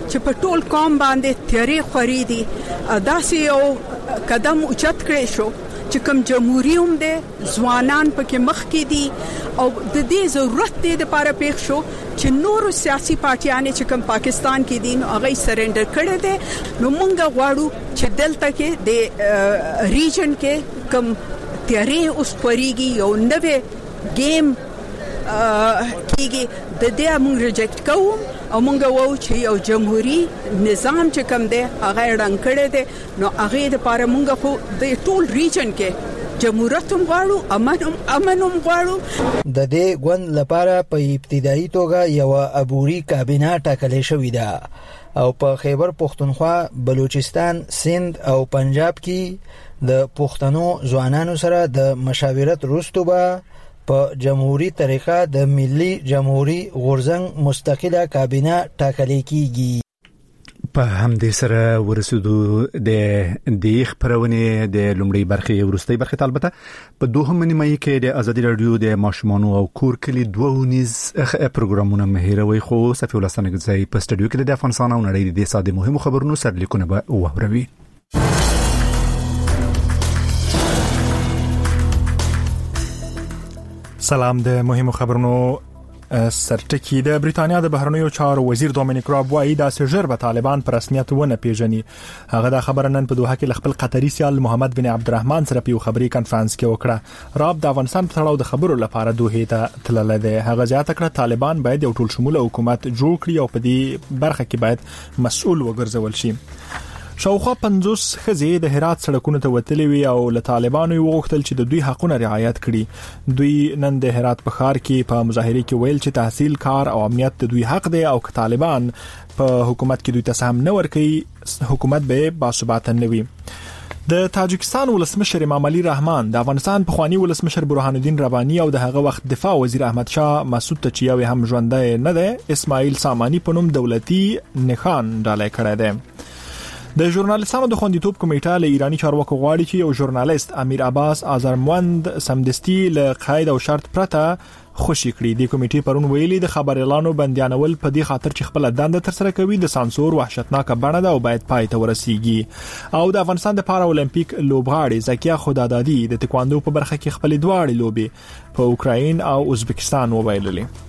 چې په ټول قوم باندې تیارې خوري دي داسې یو قدم اوچت کړی شو چې کوم جمهوریت هم دي ځوانان پکې مخ کې دي او د دې ضرورت دی د لپاره پېښ شو چې نور سیاسي پارټیانې چې کوم پاکستان کې دي نو هغه سرندر کړي دي نو مونږ غواړو چې دلته کې د ریجن کې کوم تیارې اوس خوريږي یو نوې گیم کېږي د دې موږ ریجکټ کوو او موږ وایو چې یو جمهوریت نظام چې کوم دی هغه رنګ کړی دی نو هغه د لپاره موږ خو د ټول ریجن کې جمهوریت هم غواړو امن هم امن هم غواړو د دې ګوند لپاره په ابتدایي توګه یو عبوري کابینه ټاکلې شوې ده او په خیبر پختونخوا بلوچستان سند او پنجاب کې د پښتنو ځوانانو سره د مشاورت وروسته به په جمهوریت طریقه د ملي جمهوریت غورځنګ مستقله کابینه ټاکل کیږي. په همدې سره ورسېدو د د خبرونه د لومړی برخه ورستۍ برخه البته په دوهم نیمه کې د ازادي رادیو د ماشومانو او کور کلی دوه ونیز پروګرامونه مهیروي خو صفي ولسنګ ځای په سټډیو کې د افغانستان او نړۍ د ساده مهمو خبرونو سرلیکونه به ووروي. سلام. د مهمو خبرونو سرټکی د بریتانیا د بهرنیو چارو وزیر دومینیک راب وايي دا سجر به طالبان پر رسمیت ونه پیژني. هغه د خبر نن په دوحه کې خپل قطري سیال محمد بن عبدالرحمن سره په خبري کانفرنس کې وکړه. راب د افغانستان په اړه د خبرو لپاره دوحه ته تللی دی. هغه زیاته کړه طالبان باید یو ټول شموله حکومت جوړ کړي او په دې برخه کې باید مسؤل وګرځول شي. شاوخوا پنځوس خزې د هرات سړکونو ته وتلې وي او له طالبانو وغوښتل چې د دوی حقونه رعایت کړي. دوی نن د هرات په ښار کې په مظاهره کې ویل چې تحصیل کار او امنیت د دوی حق دی او که طالبان په حکومت کې دوی ته سهم نه ورکړي حکومت به باثباته نه وي. د تاجکستان ولسمشر امام علي رحمان د افغانستان پخوانی ولسمشر برهان الدین رباني او د هغه وخت دفاع وزیر احمد شاه مسعود ته چې یو هم ژوندای نه دی اسماعیل سامانی په نوم دولتي نښان ډالۍ کړی دی. د ژورنالیستانو د خوندیتوب کمیټه له ایرانی چارواکو غواړي چې یو ژورنالیست امیر عباس آذرموند سمدستي له قید او شرط پرته خوشی کړي. د کمیټې پرون ویلي د خبر اعلانو بندیانول په دې خاطر چې خپل دنده تر سره کوي د سانسور وحشتناک بڼه ده او باید پای ته ورسیږي. او د افغانستان د پارا اولمپیک لوبغاړي زکیه خدادادي د تکواندو په برخه کې خپل دواړي لوبي په اوکراین او ازبکستان وبایللې.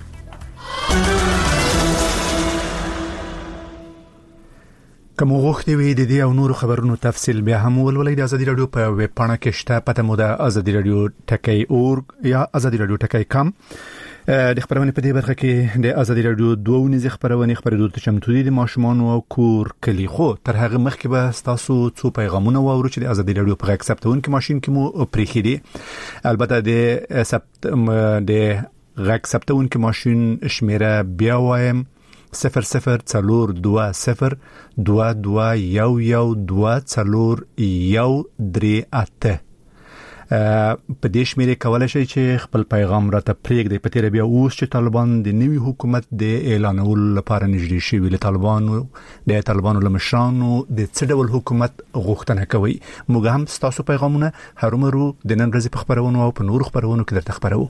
کوم وخت وی د دې او نور خبرونو تفصیل بیا هم ولولئ د ازادي رادیو په ویب پاڼه کې شته پته مو د ازادي رادیو ټکی اورګ یا ازادي رادیو ټکی کام. د خبرونه په دې برخه کې د ازادي رادیو دوه نيزه خبرونه خبرېدو ته چمتو دي د ماشومان او کور کلی خو تر هغه مخکې به تاسو څو پیغامونه واورو چې د ازادي رادیو په اکسپټون کې ماشين کې مو پریخي دي. البته د سپت د اکسپټون کې ماشين شمیره بیا وایم صفر صفر څلور دوه صفر دوه دوه یو یو دوه څلور یو درې اته. په دې شمیره کولای شئ چې خپل پیغام راته پرېږدئ. په تیر بیا اوس چې طالبان د نوي حکومت د اعلانولو لپاره نږدې شوي له طالبانو د طالبانو له مشرانو د څه ډول حکومت غوښتنه کوي. موږ هم ستاسو پیغامونه هرومرو د نن ورځې په خبرونو او په نور خبرونو کې درته خبرو.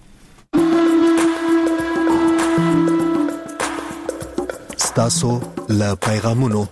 تاسو له پیغامونو.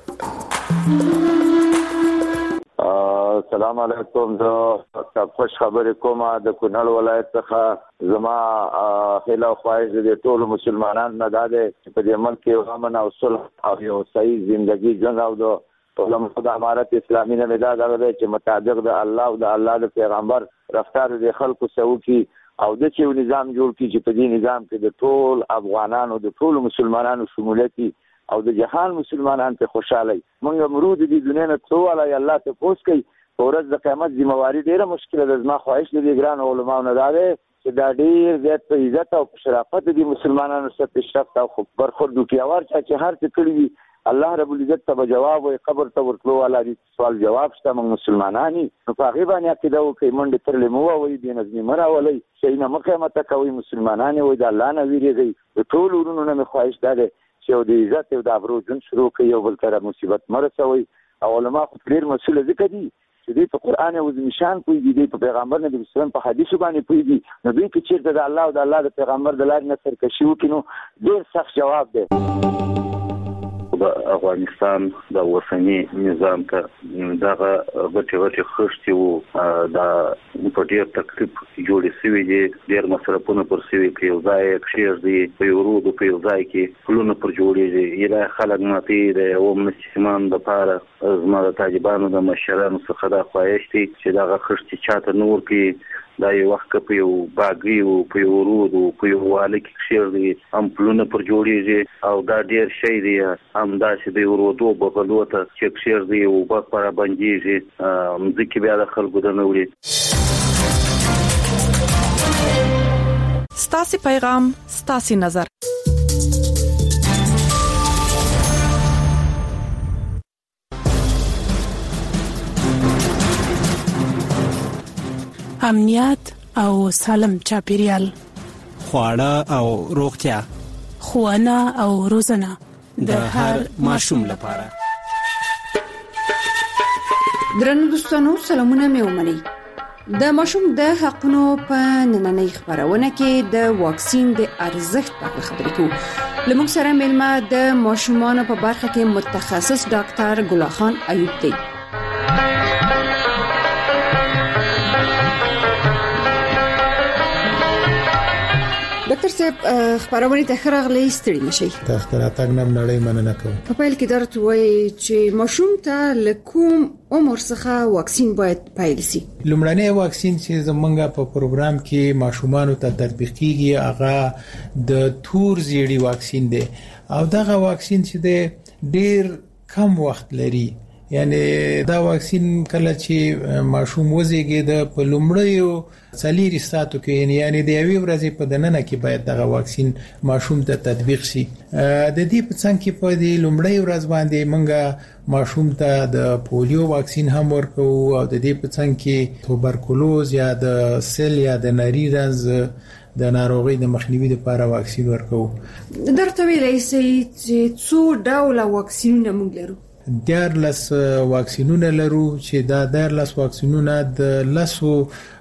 السلام علیکم. زه تاسو خوش خبرې کوم د کونړ ولایت څخه. زما خلا خواهش د ټول مسلمانانو نه ده چې په دې ملک کې امن او صلح او یو صحیح ژوندۍ ژوند او د علماء د امارت اسلامي نه مدد غوړي چې مطابق د الله او د الله د پیغمبر رفتار د خلکو سوکي او د چې نظام جوړ کړي چې په دې نظام کې د ټول افغانانو د ټول مسلمانانو شمولیت او د جهان مسلمانان ته خوشاله. موږ مرود دي دنیا نه څو علی الله ته پوس کوي. ورځ د قیامت ذمہواری ډیره مشکله ده. زما خواهش دي ګران علماء نه داده چې دا ډیر زیات په عزت او شرافت دي مسلمانانو سره پیشرفت او خبر خود دوکیاوار چې هر څه کړی وي الله رب العزت ته جواب وي. قبر ته ورتلو والا دي سوال جواب شته. موږ مسلمانانی نو په غیبه نه عقیده او کې منډه ترلې مو وي د نظم مراولي شي نه مقامت کوي مسلمانانی وي د الله نه ویریږي. ټول ورونو نه خواهش ده چې د عزت او د ابرو جون شروع کوي او بل تر مصیبت مرسوي. او علماء خپل مسؤل ذکر دي چې دوی په قران او نشان کوي دي په پیغمبر نبی اسلام په حدیث باندې کوي دي. نو دوی چې چیرته د الله او د الله د پیغمبر د لارې نه سرکشي وکړي نو ډېر سخت جواب دی. د افغانستان د وسنی نظام ته دغه غټي غټي خښتي وو د په ډیر تکلیف جوړې شوې دي، ډیر مصرفونه پر شوي په یو ځای کې دي، په یو رود په یو ځای کې پلونه پر جوړېږي. یلا خلک ماتي د یو مسلمان د پاره زما د طالبانو د مشرانو څخه دا خواهش دي چې دغه خښتي چاته نور کې دا یو وخت په یو باغي او په یو رود او په یو واله کې خیر دي هم پلونه پر جوړیږي او دا ډیر شي دي هم دا چې د ورودو بغلو ته چې خیر دي او په پر باندېږي مځکه بیا د خلکو د نوري. ستاسي پیغام ستاسي نظر. امنیت او سالم چاپیریال، خواړه او روغتیا، ښوونه او روزنه د هر ماشوم لپاره. درنو دوستانو سلامونه مې ومنئ. د ماشوم د حقونو په نننۍ خبرونه کې د واکسین د ارزښت په اړه خبرې کوو. لمونږ سره مېلمه د ماشومانو په برخه کې متخصص ډاکټر ګل خان ایوب دی. ډاکټر صاحب خبرونه ته خرغلې ستړي نشي. تاسو راتګ نم نړۍ مننه کوم. په پیل کې درته وایي چې ماشوم ته لکوم عمر څخه واکسین باید پیل شي. لومړنی واکسین چې زمونږ په پروګرام کې ماشومانو ته تطبیق کیږي هغه د تور زیړی واکسین دی او دغه واکسین چې دی ډیر کم وخت لري. یعنی دا واکسین کله چې ماشوم وزیږي د په لومړیو څلورو ساعتو کې یعنی د یوې ورځې په دننه کې باید دغه واکسین ماشوم ته تطبیق شي. د دې په څنګ کې په دې لومړی ورځ باندې موږ ماشوم ته د پولیو واکسین هم ورکو او د دې په څنګ کې توبرکلوز یا د سل یا د نری رنځ د ناروغي د مخنیوي لپاره واکسین ورکو. درته ویلای شئ چې څو ډول واکسینونه موږ لرو؟ دیارلس واکسینونه لرو چې دا دیارلس واکسینونه د لسو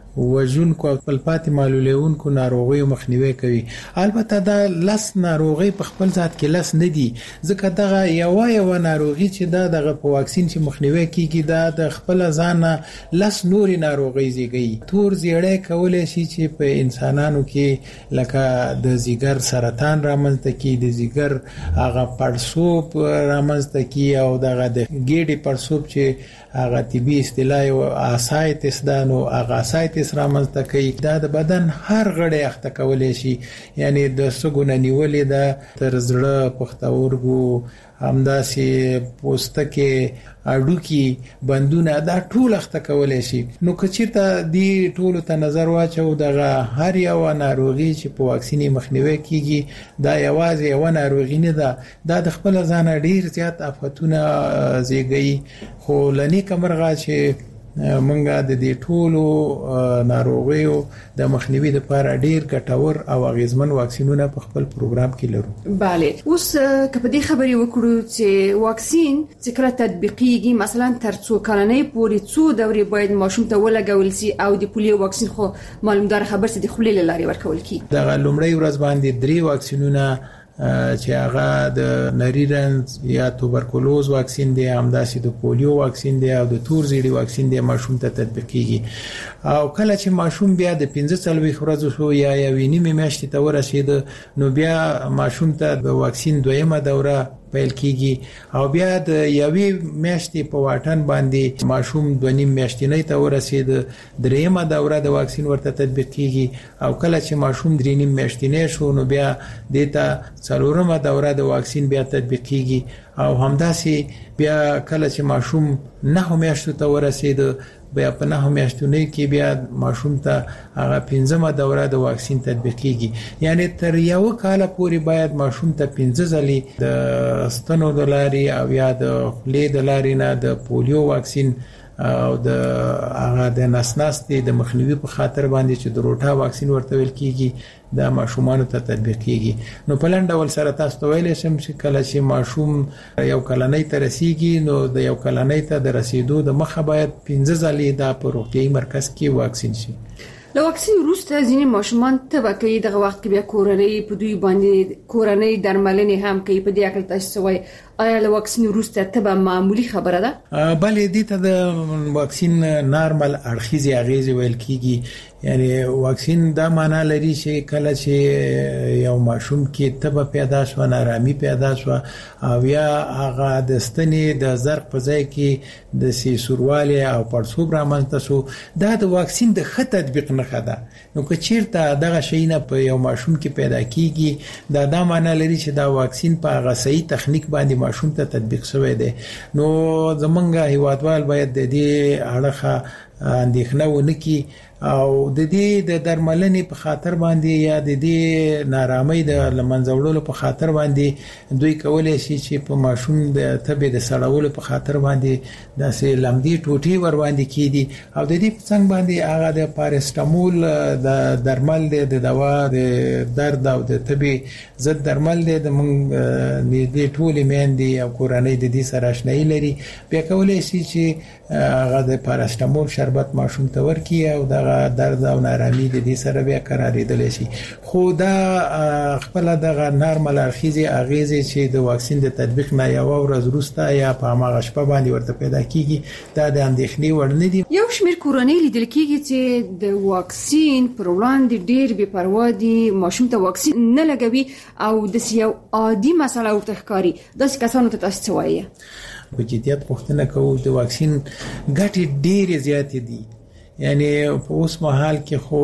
وژونکو خپل پاتې معلولونکو ناروغي مخنیوي کوي. البته دا لس ناروغي په خپل ذات کې لس نه دي ځکه دغه یو یو ناروغي چې دا دغه په واکسین چې مخنیوي کیږي دا د خپل ځان لس نوري ناروغي زیږي. تور زیړی کولای شي چې په انسانانو کې لکه د زیګر سرطان رامنځته کی، د زیګر هغه پړسوب رامنځته کی او دغه د ګیډې پړسوب چې هغه طبي اصطلاح او اسایتس دانو هغه اسایتس رامنځته کوي. دا د بدن هر غړی اخته کولای شي یعنی د سګونه نیولې ده تر زړه پښتورګو همداسې پوستکي اډوکی بندونه دا ټول اخته کولای شي. نو کچیرته دی ټول ته نظر واچو دغه هر یو ناروغي چې په واکسین مخنیوي کیږي دا یوازې یو ناروغي نه ده، دا د خپل ځان ډیر زیات آفاتونه زیږي. خو لنی کمرغه چې منګه د دې ټولو ناروغیو د مخنیوي لپاره ډیر ګټور او اغیزمن واکسینونه په خپل پروګرام کې لرو. bale اوس کله دې خبرې وکړو چې واکسین چې کله تطبیقیږي مثلا تر څو کلنۍ پورې څو دورې باید ماشوم ته ولګول شي او د پولیو واکسین خو معلومدار خبر چې د خپل لاري ورکول کی. د لومړی ورځ باندې درې واکسینونه چې هغه د نری رنځ یا توبرکلوز واکسین دی، همداسې د پولیو واکسین دی او د تور زیړي واکسین دی ماشوم ته تطبیق کیږي. او کله چې ماشوم بیا د پنځه څلوېښت ورځو شو یا یوې نیمې میاشتې ته ورسید نو بیا ماشوم ته د واکسین دویمه دوره پیل کیږي او بیا د یوې میاشتې په واټن باندې ماشوم د نیم میاشتې ته ورسید دریمه دوره د واکسین ورته تطبیق کیږي او کله چې ماشوم درې نیم میاشتې شو نو بیا دته څلورمه دوره د واکسین بیا تطبیق کیږي او همداسې بیا کله چې ماشوم نه میاشتو ته ورسید بیا په نه میاشتونه کې بیا ماشوم ته هغه پنځمه دوره د واکسین تطبیق کیږي. یعنی تر یو کال پورې باید ماشوم ته پنځه ځلې د ستنو د لاري او یا د خولې د لاري نه د پولیو واکسین او د هغه د نسناستي د مخنیوي په خاطر باندې چې د روټا واکسین ورته ویل کیږي د ماشومان ته تطبیق کیږي. نو په لاندې ول سره تاسو ته ویل شم چې کله چې ماشوم یو کلنۍ ته رسیږي نو د یو کلنۍ ته د رسیدو د مخه باید پنځه ځلې د روغتيایي مرکز کې واکسین شي. له واکسین وروسته ځینې ماشومان ته کوي دغه وخت کې بیا کورنۍ په دوی باندې کورنۍ درملنې هم کوي. په دې اړه تاسو وایي آیا له واکسین وروسته تبه معمولی خبره ده؟ بلې دې ته د واکسین نارمل اړخیزي اغیزه ویل کیږي. یعنی واکسین دا معنا لري چې کله چې یو ماشوم کې تبه پیدا شو، نارامي پیدا شو او یا هغه د ستنې د زرق په ځای کې د سیسورواله او پړسوب رامنځته شو، دا د واکسین د ښه تطبیق نه ده. نو که چیرته دغه شی نه په یو ماشوم کې پیدا کیږي، دا دا معنا لري چې دا واکسین په هغه صحیح تخنیک باندې ماشوم ته تطبیق شوی دی. نو زمونږ هیوادوال باید د دې اړه اندېښنه ونه کړي او د دې د درملنې په خاطر باندې یا د دې نارامۍ د لمنځوړلو په خاطر باندې دوی کولای شي چې په ماشوم د تبې د سړولو په خاطر باندې داسې لمدي ټوټي ور باندې کیدي او د دې څنګه باندې هغه د پاراسټامول د درمل د دوا د درد او د تبې ضد درمل د موږ د ټولې میندې او کورنۍ د دې سره آشنایي لري، بیا کولای شي چې هغه د پاراسټامول شربت ماشوم ته ورکړي او د درد او نارامي د دې سره بیا قراریدل شي. خو دا خپل دغه نارمل اخیزي اغیزه چې د واکسین د تطبیق نه یو ورځ وروسته یا په هغه شپه باندې ورته پیدا کیږي، دا د اندېښنې وړ نه دي. یو شمېر کورنۍ لیدل کیږي چې د واکسین پر وړاندې ډېر بې پروا دي، ماشوم ته واکسین نه لګوي او د یو عادي مسله ورته ښکاري. داسې کسانو ته تاسو څه وایي؟ په جديت پوښتنه کوو د واکسین ګټې ډېرې زیاتې دي. یعنی په اوس مهال کې خو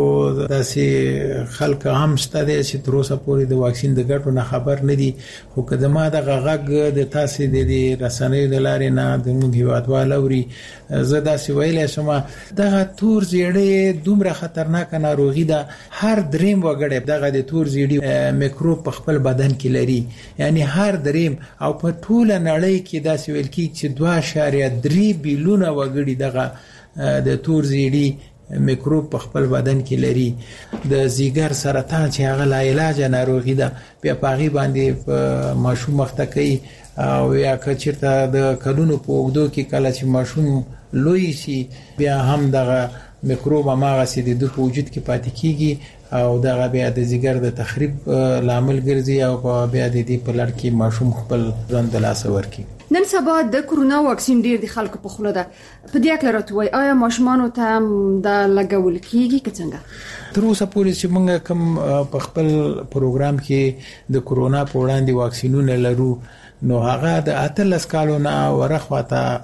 داسې خلک هم شته چې تر اوسه پورې د واکسین د ګټو نه خبر نه دي، خو کله ما د غږ د تاسې د رسنیو د لارې نه د موږ هیوادوال اوري، زه داسې ویلی شم دغه تور زیړی دومره خطرناکه ناروغي ده. هر دریم وګړی دغه د تور زیړي میکروب په خپل بدن کې لري، یعنی هر دریم، او په ټوله نړۍ کې داسې ویل کېږي چې دوه اعشاریه درې بیلیونه وګړي دغه د تور زیړي میکروب په خپل بدن کې لري. د زیګر سرطان چې هغه لا علاج ناروغي ده، بیا په هغې باندې ماشوم مخته کوي او یا که چېرته د کلونو په اوږدو کې کله چې ماشوم لوی شي بیا هم دغه میکروب هماغسې د ده په وجود کې پاتې کېږي او دغه بیا د زیګر د تخریب لامل ګرځي او بیا د دې په لړ کې ماشوم خپل ژوند د لاسه ورکړي. نن سبا د کورونا واکسین ډیر د خلکو په خوله ده، په دې اړه راته وایي آیا ماشومانو ته دا لګول کیږي که څنګه؟ تر اوسه پورې چې موږ کوم په خپل پروګرام کې د کورونا په وړاندې واکسینونه لرو، نو هغه د اتلس کالو نه ورخواته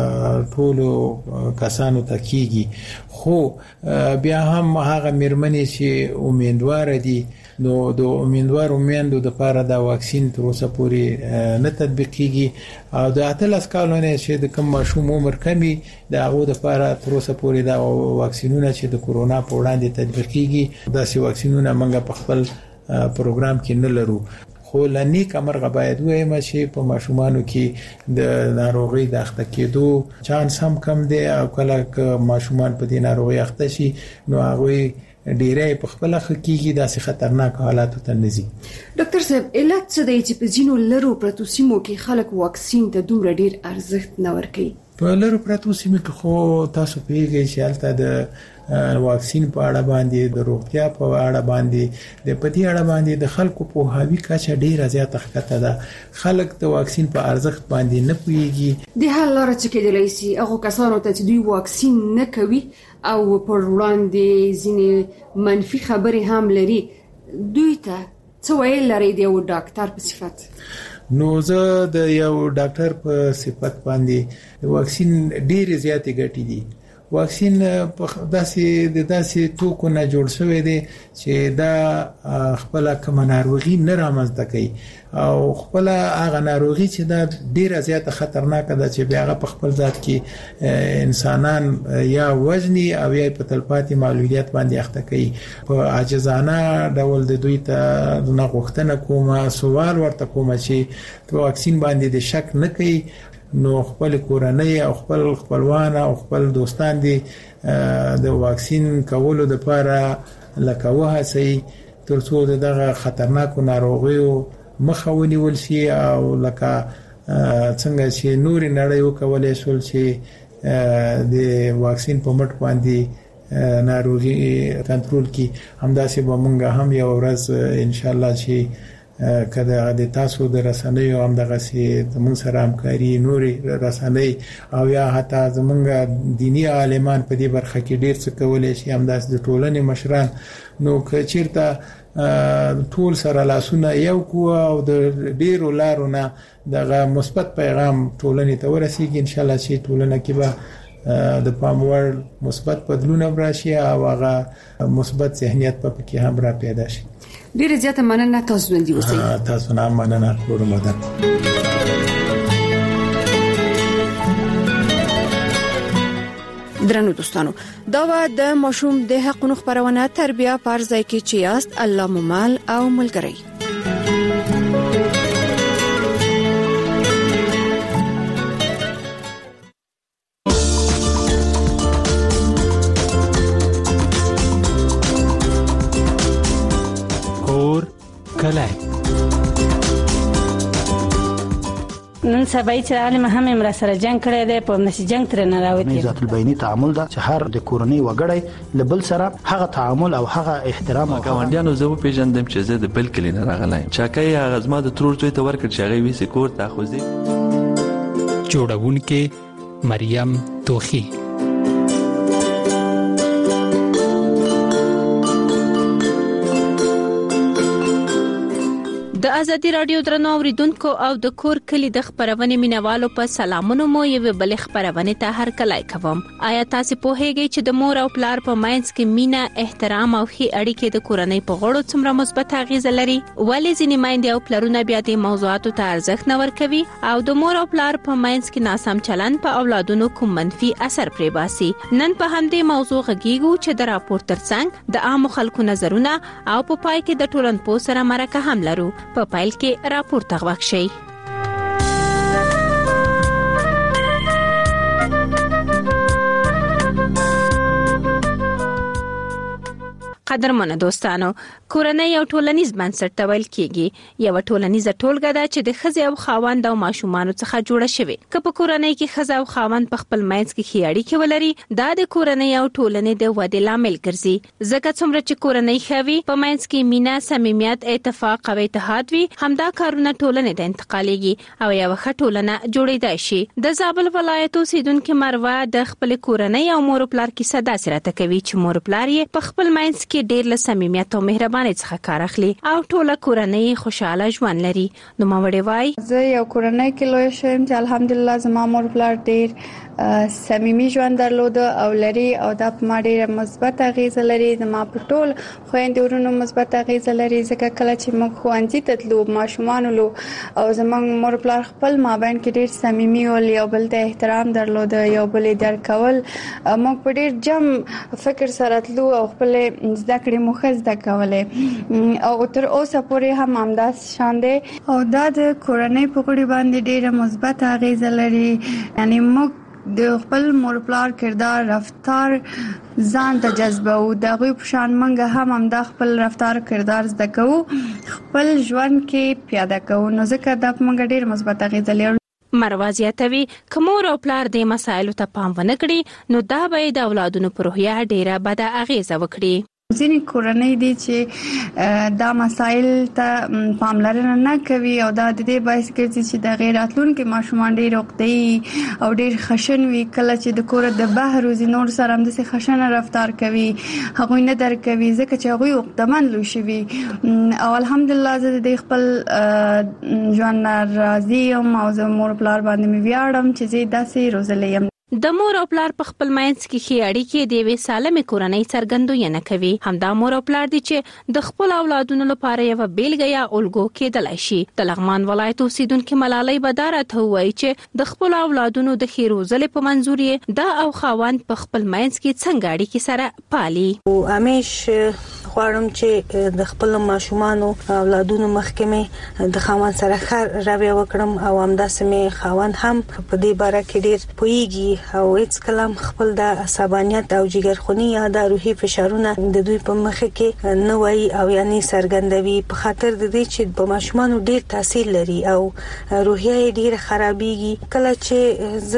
ټولو کسانو ته کیږي. خو بیا هم هغه میرمنې چې امیدوار دي، نو د امیدوار میندو د لپاره دا واکسین تر اوسه پورې نه تطبیق کیږي او د اتلس کالو نه چې د کوم ماشوم عمر کمی د هغه د لپاره تر اوسه پورې دا واکسینونه چې د کورونا په وړاندې تطبیق کیږي، دا سي واکسینونه موږ په خپل پروګرام کې نه لرو. خو لنیک امرغه باید وایم چې په ماشومانو کې د ناروغي د اخته کېدو چانس هم کم دی او کله که ماشومان په دې ناروغي اخته شي نو هغه ډیره په خپل خکېږي داسې خطرناک حالات ته نزي. ډاکټر صاحب علت څه دی چې په ځینو لرو پرتو سیمو کې خلک واکسین ته دومره ډیر ارزښت نه ورکوي؟ په لرو پرتو سیمو کې خو تاسو پیږئ چې هلته د واکسین په اړه باندې د روغتیا په اړه باندې د پدې اړه باندې د خلکو په هاوی کچه ډیره زیاته ښکته ده. خلک د واکسین په ارزښت باندې نه پوهیږي. د حل لاره چې کېدلی شي هغه کسانو ته چې دوی واکسین نه کوي او پر وړاندې ځینې منفي خبرې هم لري، دوی ته څه ویل لري د یو ډاکټر په صفت؟ نو زه د یو ډاکټر په صفت باندې د واکسین ډیره زیاتې ګټې دي. واکسین په داسې د داسې توکو نه جوړ شوی دی چې دا خپل کوم ناروغي نه رامنځته کوي او خپل هغه ناروغي چې دا ډیره زیاته خطرناکه ده چې بیا په خپل ذات کې انسانان یا وزني او یا په تلپاتې معلولیت باندې اخته کوي. په عاجزانه ډول د دوی ته نه غوښتنه کومه سوال ورته کومه چې په واکسین باندې د شک نه کوي، نو خپل کورنۍ او خپل خپلوان او خپل دوستان دي د واکسین کولو د لپاره لکه وهڅي ترڅو دغه خطرناکو ناروغیو مخه ونیول شي او لکه څنګه چې نور نړۍ وکولای شول چې د واکسین په مټ باندې ناروغي کنټرول کی، همداسې به موږ هم یو ورځ ان شاء الله چې کله د تاسو د رسنیو هم دغه سي زموږ سره همکاري نوري رسنۍ او یا حتی زموږ دینی عالمان په دې برخه کې ډیر څه کولای شي، هم داس د ټولنې مشران. نو که چیرته ټول سره لاسونه یو کو او د ډیرو لارونه دغه مثبت پیغام ټولنې ته ورسیږي، ان شاء الله چې ټولنه کې به د پاموړ مثبت بدلون راشي او هغه مثبت ذهنیت په کې هم را پیدا شي. ډیره زیاته مننه تاسو باندې اوسئ. تاسو نه مننه کور مدن. درنو دوستانو، دا و د ماشوم د حقونو خبرونه تربیه پر ځای کې چې یاست الله ممال او ملګری. کور کله نن سبا چې عالم هم امر سره جنگ کړی دی، په نشي جنگ تر نه راوتی. ذات البینی تعامل دا چې هر د کورنۍ وګړی لبل سره هغه تعامل او هغه احترام او ګاونډیانو زه په پیژندم چې زه د بل کلی نه راغلایم. چاکای هغه زما د ترور دوی ته ورکړ چې هغه وی سکور تاخذي. جوړونکې مریم توخی. د ازادي رادیو درنو اوریدونکو او د کور کلی د خبرونه مینوالو په سلامونو مو یو بل خبرونه ته هر کله کوم. آیا تاسو په هیګی چې د مور او پلار په ماینس کې مینا، احترام او ښه اړیکې د کورنۍ په غړو څومره مثبت اغیزه لري؟ ولې ځینې مایندې او پلرونه بیا د موضوعاتو ته ارزښت نه ورکوي او د مور او پلار په ماینس کې ناسم چلند په اولادونو کوم منفي اثر پرې باسي؟ نن په همدې موضوع غږیږو چې د راپور ترڅنګ د عام خلکو نظرونه او په پای کې د ټولنپوه سره مرکه هم لرو. په پایل کې راپور تغوښ شي. قدرمنه دوستانو، کورنۍ یو ټولنیز بنسټ ته ویل کېږي. یو ټولنیزه ټولګه ده چې د ښځې او خاوند او ماشومانو څخه جوړه شوې. که په کورنۍ کې ښځه او خاوند په خپل منځ کې ښې اړیکې ولري، دا د کورنۍ او ټولنې د ودې لامل ګرځي. ځکه څومره چې کورنۍ ښه وي، په منځ کې مینه، صمیمیت، اتفاق او اتحاد وي، همدا کارونه ټولنې ته انتقالېږي او یو ښه ټولنه جوړېدای شي. د زابل ولایت اوسیدونکې مروه د خپل کورنۍ او مور پلار کیسه داسې راته کوي چې مور پلار یې په خپل منځ کې ډېر له صمیمیت او مهربانۍ څخه کار اخلي او ټوله کورنۍ خوشاله ژوند لري. نو ماوړې وای زه یو کورنۍ کې لوی شوم چې الحمدلله زما مور پلار ډېر صمیمي ژوند درلود او لري او دا په ما ډېره مثبت اغیزه لري. زما په ټول خویندې ورونو مثبت اغیزه لري، ځکه کله چې موږ ښوونځي ته تلو، ماشومان ولو او زموږ مور پلار خپل مابین کې ډېر صمیمي ول، یو بل ته احترام درلود، یو بل درک کول. موږ په ډېر جم فکر سره تلو او خپل زده کړې مو ښه زده کولې او تر اوسه پورې هم همداس شان دی او دا د کورنۍ په غړي باندې ډېره مثبت اغیزه لري. یعنی موږ د خپل مور پلار کردار، رفتار ځان ته جذبه او دغه په شان منګه هم هم د خپل رفتار کردار زده کوو، خپل ژوند کې پیاده کوو. نو ځکه دا منګه ډېر مثبت اغیزه لري. مروه زیاتوي که مور او پلار د مسایلو ته پام ونه کړي، نو دا به د اولادونو پر روحیه ډېره بده اغیزه وکړي. ځینې کورنۍ دي چې دا مسایل ته پاملرنه نه کوي او دا د دې باعث ګرځي چې د غیر راتلونکي ماشومان ډېر عقده‌ای او ډېر خشن وي. کله چې د کور د بهر وزي نور سره هم داسې خشنه رفتار کوي، هغوی نه درک کوي ځکه چې هغوی عقدمن لوی شوي. او الحمدلله زه د خپل ژوند راضي یم او زه مور پلار باندې مې ویاړم چې زه داسې روزلې یم. د مور او پلار په خپل منځ کې ښې اړیکې د یوې سالمې کورنۍ څرګندونه کوي. همدا مور او پلار دي چې د خپل اولادونو لپاره یو بیلګه یا الګو کېدلای شي. د لغمان ولایت اوسیدونکو ملالۍ بداره ته وایي چې د خپل اولادونو د ښې روزلې په منظور یې دا او خاوند په خپل منځ کې څنګه اړیکې سره پالي. او همیش غواړم چې د خپل ماشومان او اولادونو مخکمه د خاوند سره ښه رویه وکړم او همداسې مې خاوند هم په دې باره کې ډېر پوهیږي او هیڅ کلام خپل د عصبانیت او جګرخونی یا د روحي فشارونه د دوی په مخ کې نه وایي او یعنی سرګندوي، په خاطر د دې چې په ماشومان ډېر تاثیر لري او روحیه ډېر خرابېږي. کله چې زه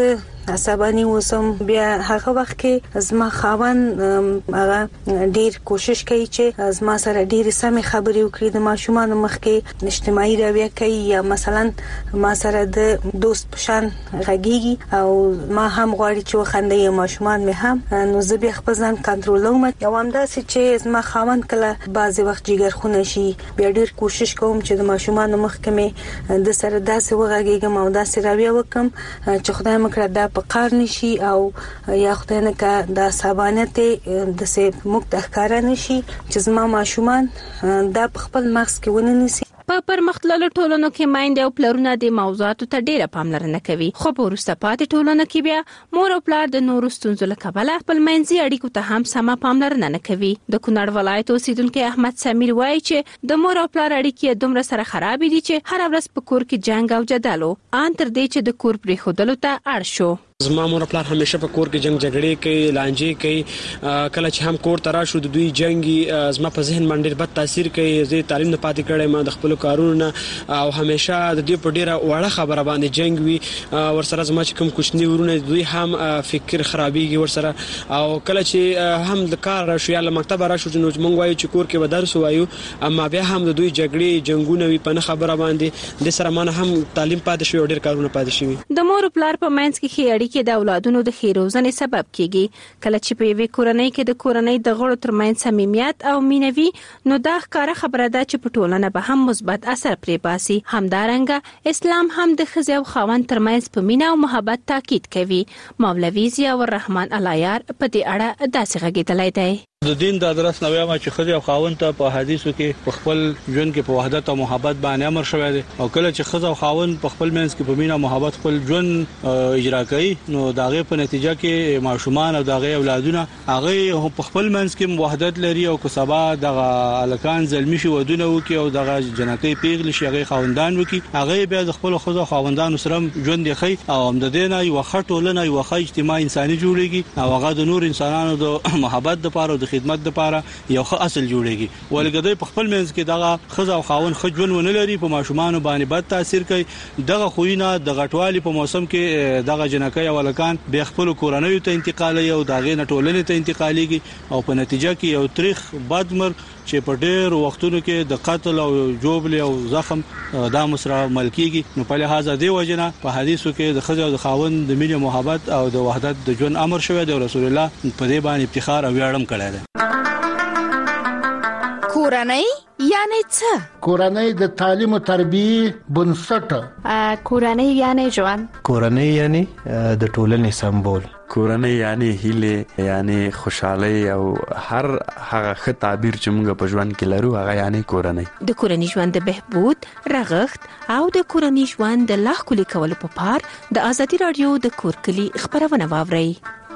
عصباني وسم بیا هغه وخت کې زما خاون هغه ډیر کوشش کوي چې زما سره ډیر سمې خبرې وکړي د ماشومان مخ کې اجتماعي رویه کوي یا مثلا ما سره د دوست پشان غږیږي او ما هم غواړي چې وخندې ماشومان مې هم نو زه بیا خپل ځان کنټرولوم یو همداسې چې زما خاون کله بعضی وخت جګر خونه شي بیا ډیر کوشش کوم چې د ماشومان مخ کې مې د سره داسې وغږیږم او داسې رویه وکم چې خدای مکړه دا په قار نشي او یا خدای نه کا د عصبانیت د سه مختخکار نشي چې زما ماشومان دا په خپل مغز کې ونه نسی. په پرمختللو ټولنو کې ماينده او پلرونه د موضوعاتو ته ډیره پاملرنه کوي خو په وروسته پاتې ټولنو کې بیا مور او پلار د نورو ستونزو له کبله خپل منځي اړیکو ته هم سمه پاملرنه نه کوي. د کونړ ولایت اوسیدونکو احمد سمیر وایي چې د مور او پلار اړیکې دومره سره خراب دي چې هر ورځ په کور کې جنگ او جدل ان تر دې چې د کور پرې خودلو ته اړ شو. زما مور خپل همیشه په کور کې جنگ جګړې کوي لانجې کوي کله چې هم کور ترا شو د دوی جنگي زما په ذهن باندې بد تاثیر کوي زه تعلیم نه پاتې کړم ما د خپل کارونو او همیشه د دې په ډیره وړه خبره باندې جنگ وي ورسره زما چې کوم کوچنی ورونه دوی هم فکر خرابېږي ورسره او کله چې هم د کار راشو یا له مکتب راشو نو موږ وایو چې کور کې به درس وایو اما بیا هم د دوی جګړې جنگونه وي په خبره باندې د سره مانه هم تعلیم پاتې شو ډیر کارونه پاتې شوی. د مور پلار په منځ کې خې کې د اولادونو د خیروزنې سبب کیږي کله چې په یوې کورنۍ کې د کورنۍ د غړو ترمنځ صمیمیت او مینوي نو دا ښکاره خبره ده چې په ټولنه به هم مثبت اثر پرې باسي. همدارنګه اسلام هم د ښځې او خاوند ترمنځ په مینه او محبت تاکید کوي. مولوی ضیاء الرحمن العیار په دې اړه داسې غږیدلی دی. د دین د درس نو وایم چې خځه او خاوند ته په حدیثو کې په خپل ژوند کې په وحدت او محبت باندې امر شوی دی او کله چې خځه او خاوند په خپل منځ کې په مینا محبت خپل ژوند اجرا کوي نو داغه په نتیجه کې ماشومان او داغه اولادونه هغه په خپل منځ کې وحدت لري او کسبا دغه الکان زلمی شي ودونه وکي او دغه جنکې پیغلی شي هغه خاوندان وکي هغه بیا د خپل خځه خاوندانو سره ژوند دی خي او هم د دینه یو خټولنه یو خې اجتماع انساني جوړيږي او هغه د نور انسانانو د محبت لپاره د خدمت لپاره یو ښه اصل جوړيږي ولګدې په خپل منځ کې دغه خزه او خاون خجون ونه لري په ماشومان باندې بد تاثیر کوي دغه خوینه د غټوالي په موسم کې دغه جنکې او لکان به خپل کورنۍ ته انتقالي او دغه نټولنې ته انتقاليږي او په نتیجه کې یو تاریخ بدمر چې په ډېر وختونو کې د قتل او جوبل او زخم د مسره ملکیږي نو په لحاظ دی وجنه په حدیثو کې د خزه او د خاون د مینې محبت او د وحدت د ژوند امر شوی دی رسول الله په دې باندې افتخار او ویاړم کړی دی. کورنۍ یعنی څه؟ کورنۍ د تعلیم او تربیه بنسټ. کورنۍ یعنی ژوند. کورنۍ یعنی د ټولنې سمبول. کورنۍ یعنی هیله یعنی خوشحالي او هر هغه ښه تعبیر چې موږ په ژوند کې لرو هغه یعنی کورنۍ. د کورنۍ ژوند د بهبود رغښت او د کورنۍ ژوند د لا ښکلي کولو په پار د ازادي رادیو د کورکلي خبرونه واوري.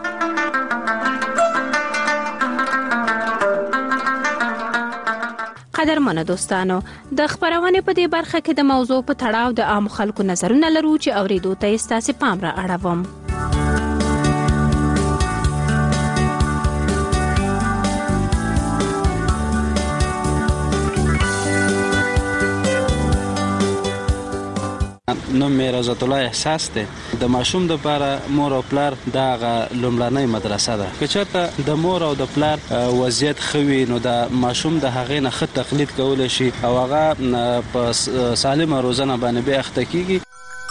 قدرمنو دوستانو د خبرونه په دې برخه کې د موضوع په تړاو د عام خلکو نظرونه لرو چې اوریدو ته ستاسو پام را اړوم. نو مې رضات الله احساس ته د ماشوم د لپاره مور او پلار دغه لومړنۍ مدرسه ده که چېرته د مور او د پلار وضعیت خوي نو د ماشوم د هغې نه ښه تقلید کول شي او هغه په سالمه روزنه باندې به اخته کیږي.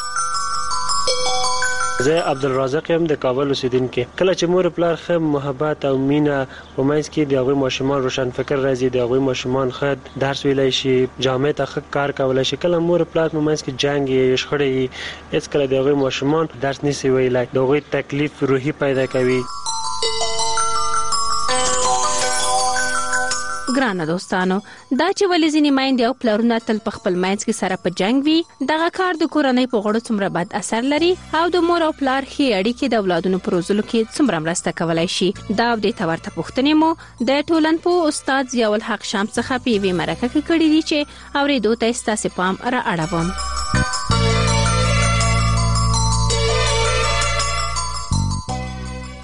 زه عبدالرزاق یم د کابل اوسیدونکو. کله چې مور پلار خه محبت او مینه په منځ کې د هغوی ماشومان روشن فکر راځي د هغوی ماشومان خد درس ویلای شي جامع ته کار کولای شي. کله مور پلار په منځ کې جنگ یې شخړې هیڅ کله د هغوی ماشومان درس نشي ویلای د هغوی تکلیف روحي پیدا کوي. ګرانه دوستانو دا چې ولې ځینې مایندې او پلرونه تل په خپل منځ کې سره په جنگ وي دغه کار د کورنۍ په غړو څومره بد اثر لري او د مور او پلار ښې اړیکې د اولادونو په روزلو کې څومره مرسته کولای شي. دا د دې تورته پوښتنې مو د ټولنپوه استاد ضیاء الحق شام څخه په وی مرکه کې کړې دي چې اوریدو ته ستاسو پام را اړوم. مننه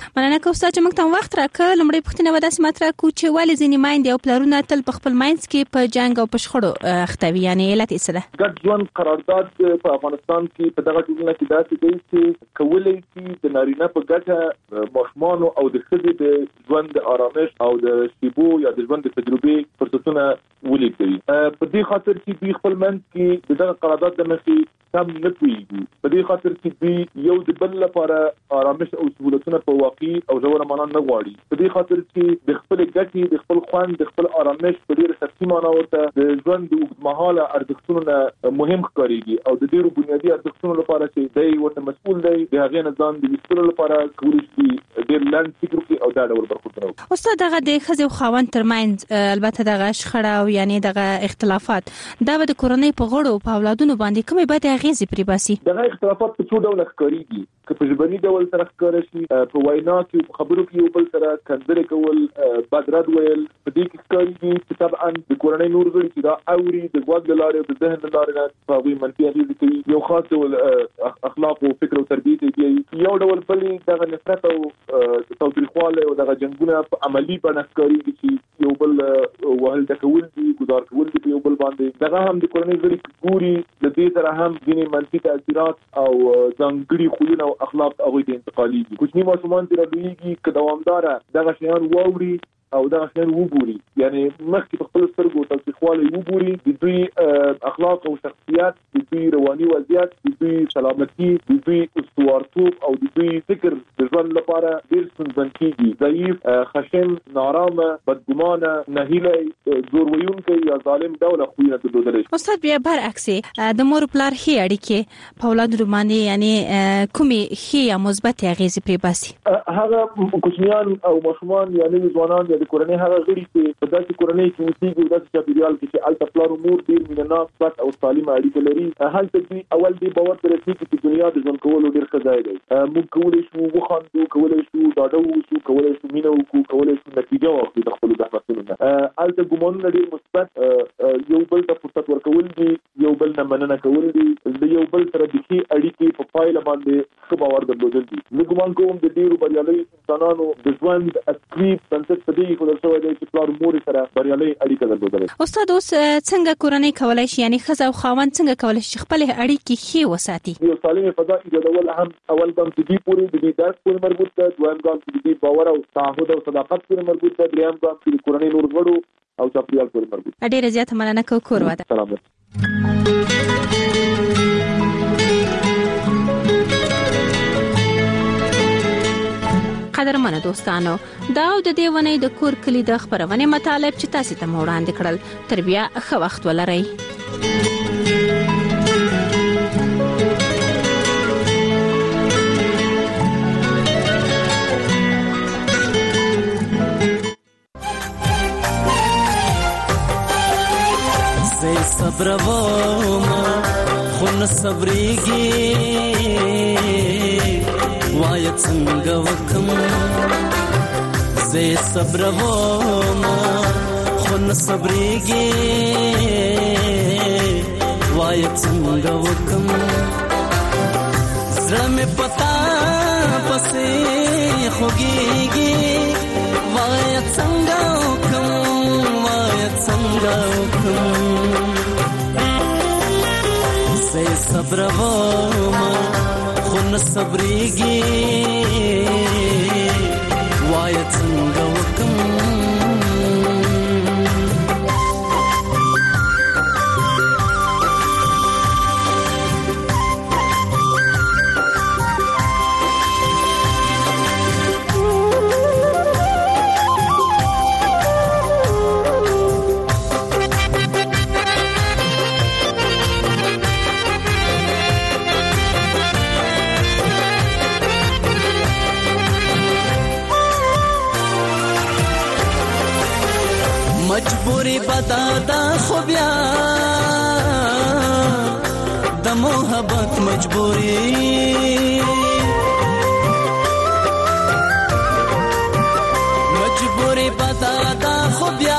مننه کوم چې موږ ته وخت راکړ. لمړی پوښتنه ودا سمات را کو چې ولې ځینې مایندې او پلرونه تل په خپل ماینس کې په جنگ او په شخړو اخته وي، یعنی علت یې څه ده؟ ګډ ژوند قرارداد په افغانستان کې په دغه ټولنه کې داسې دی چې کولای شي د نارینه په ګټه ماشومان او د ښځې د ژوند د آرامش او د شیبو یا د ژوند د تجربې فرصتونه ولیکي. په دې خاطر چې دوی خپل منځ کې دغه قرارداد د مخې سم نه پوهیږي. په دې خاطر چې دوی یو د بل لپاره آرامش او سہولتونه په واقعي او ژوره معنا نه غواړي. په دې خاطر چې د خپل ګټې، د خپل خوند، د خپل آرامش په ډېر سختي معنا ورته د ژوند د اوږدمهاله ارزښتونو نه مهم ښکارېږي او د ډېرو بنیادي ارزښتونو لپاره چې دی ورته مسؤل دی د هغې نه ځان د ویستلو لپاره کولی شي ډېر لنډ فکر وکړي او دا ډول برخوردونه وکړي. استاد، دغه د ښځې او خاوند ترمنځ البته دغه شخړه او یعنی دغه اختلافات دا به د کورنۍ په غړو په اولادونو باندې کومې بدې اغېزې پرې باسي؟ دغه اختلافات په څو ډوله ښکارېږي. که په ژبني ډول سره ښکاره شي، په وینا کې په خبرو کې یو بل سره کنځلې کول، بد رد ویل، په دې کې ښکارېږي چې طبعا د کورنۍ نور غړي چې دا اوري د غوږ له لارې او د ذهن له لارې نه په هغوی منفي اغېزې کوي. یو خاص ډول اخلاق او فکر او تربیت یې کوي. یو ډول بلې دغه نفرت او تاوتریخوالی او دغه جنګونه په عملي بڼه ښکارېږي چې یو بل وهل ډکول دي، ګزار کول دي په یو بل باندې. دغه هم د کورنۍ غړي ګوري، د دې سره هم ځینې منفي تاثیرات او ځانګړي خویونه او اخلاق هغوی ته انتقالېږي. کوچني ماشومان چې رالویېږي که دوامداره دغه شیان واوري او دغه شیان وګوري، یعنی مخکې په خپل سترګو تاوتریخوالی وګوري، د دوی اخلاق او شخصیت، د دوی رواني وضعیت، د دوی سلامتي، د دوی استوارتوب او د دوی فکر د ژوند لپاره ډېر ستونزمن کېږي. ضعیف، خشن، نارامه، بدګمانه، نهیلی، زور ویونکی یا ظالم ډوله خویونه درلودلی شي. استاد، بیا برعکس د مور پلار ښې اړیکې په اولادو باندې یعنی کومې ښې یا مثبتې اغېزې پرې باسي؟ هغه کوچنیان او ماشومان یا نوي ځوانان د کورنۍ هغه غړي چې په داسې کورنۍ کې اوسېږي او داسې چاپېریال کې چې هلته پلار او مور ډېر مینهناک، پټ او سالمه اړیکه لري، هلته دوی اول دې باور ته رسېږي چې دنیا د ژوند کولو ډېر ښه ځای دی. موږ کولی شو وخاندو، کولی شو ډاډه واوسو، کولی شو مینه وکړو، کولی شو نتیجه واخلو د خپلو زحمتونو نه. هلته ګمانونه ډېر مثبت، یو بل ته فرصت ورکول دي، یو بل نه مننه کول دي، د یو بل سره د ښې اړیکې په پایله باندې ښه باور درلودل دي. زه ګمان کوم د ډېرو بریالیو انسانانو د ژوند اصلي بنسټ په دې خدای شوی دی چې پلار مور سره بریالۍ اړیکه درلودل. استاد، اوس څنګه کورنۍ کولای شي، یعنی ښځه او خاوند څنګه کولای شي خپل اړیکې ښې وساتي؟ یو سالمه فضا ایجادول هم اول ګام چې دې پورې د دې درس پورې مربوط ده، دویم ګام چې دې باور او تعهد او صداقت پورې مربوط ده، دریم ګام چې کورنۍ نور غړو او چاپېریال پورې مربوط ده. ډېره زیاته مننه کوم. کور واده. سلام. قدرمنو دوستانو، دا او د دې ونې د کور کلی د خبرونې مطالب چې تاسو ته وړاندې کړل. تر بیا ښه وخت ولرئ. زه صبر وما خو نه صبرېږي، وای څنګه وکم زه صبر وما خو نه صبرېږي، وای څنګه وکم زړه مې پتا پسې خوږېږي، وای څنګه وکم، وای څنګه وکم زه صبر وما خو نه صبرېږي، وای څنګه وکم مجبوری بدادا خو بیا د محبت مجبوری، مجبوری بدادا خو بیا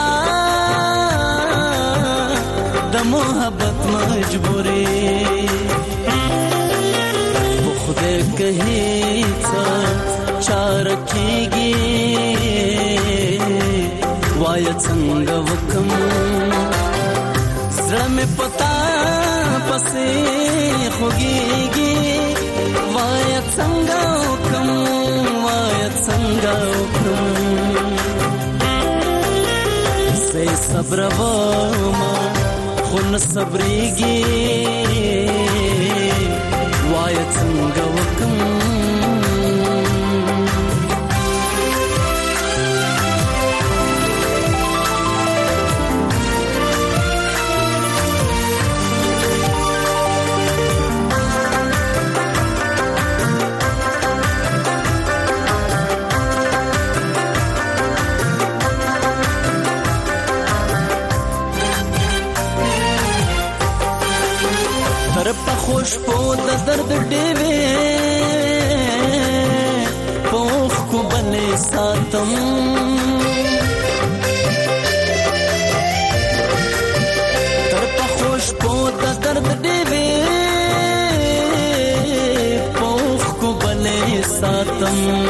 د محبت مجبوری، خدای کہی څه چار کیږي وای څنګه وکم زړه مې پتا پسې خوږيږي وای څنګه وکم وای څنګه وکم سې صبر وما خون صبرېږي وای څنګه وکم خوش په د درد ډېوې پوخ کو بلې ساتم تر په خوش په د درد ډېوې پوخ کو بلې ساتم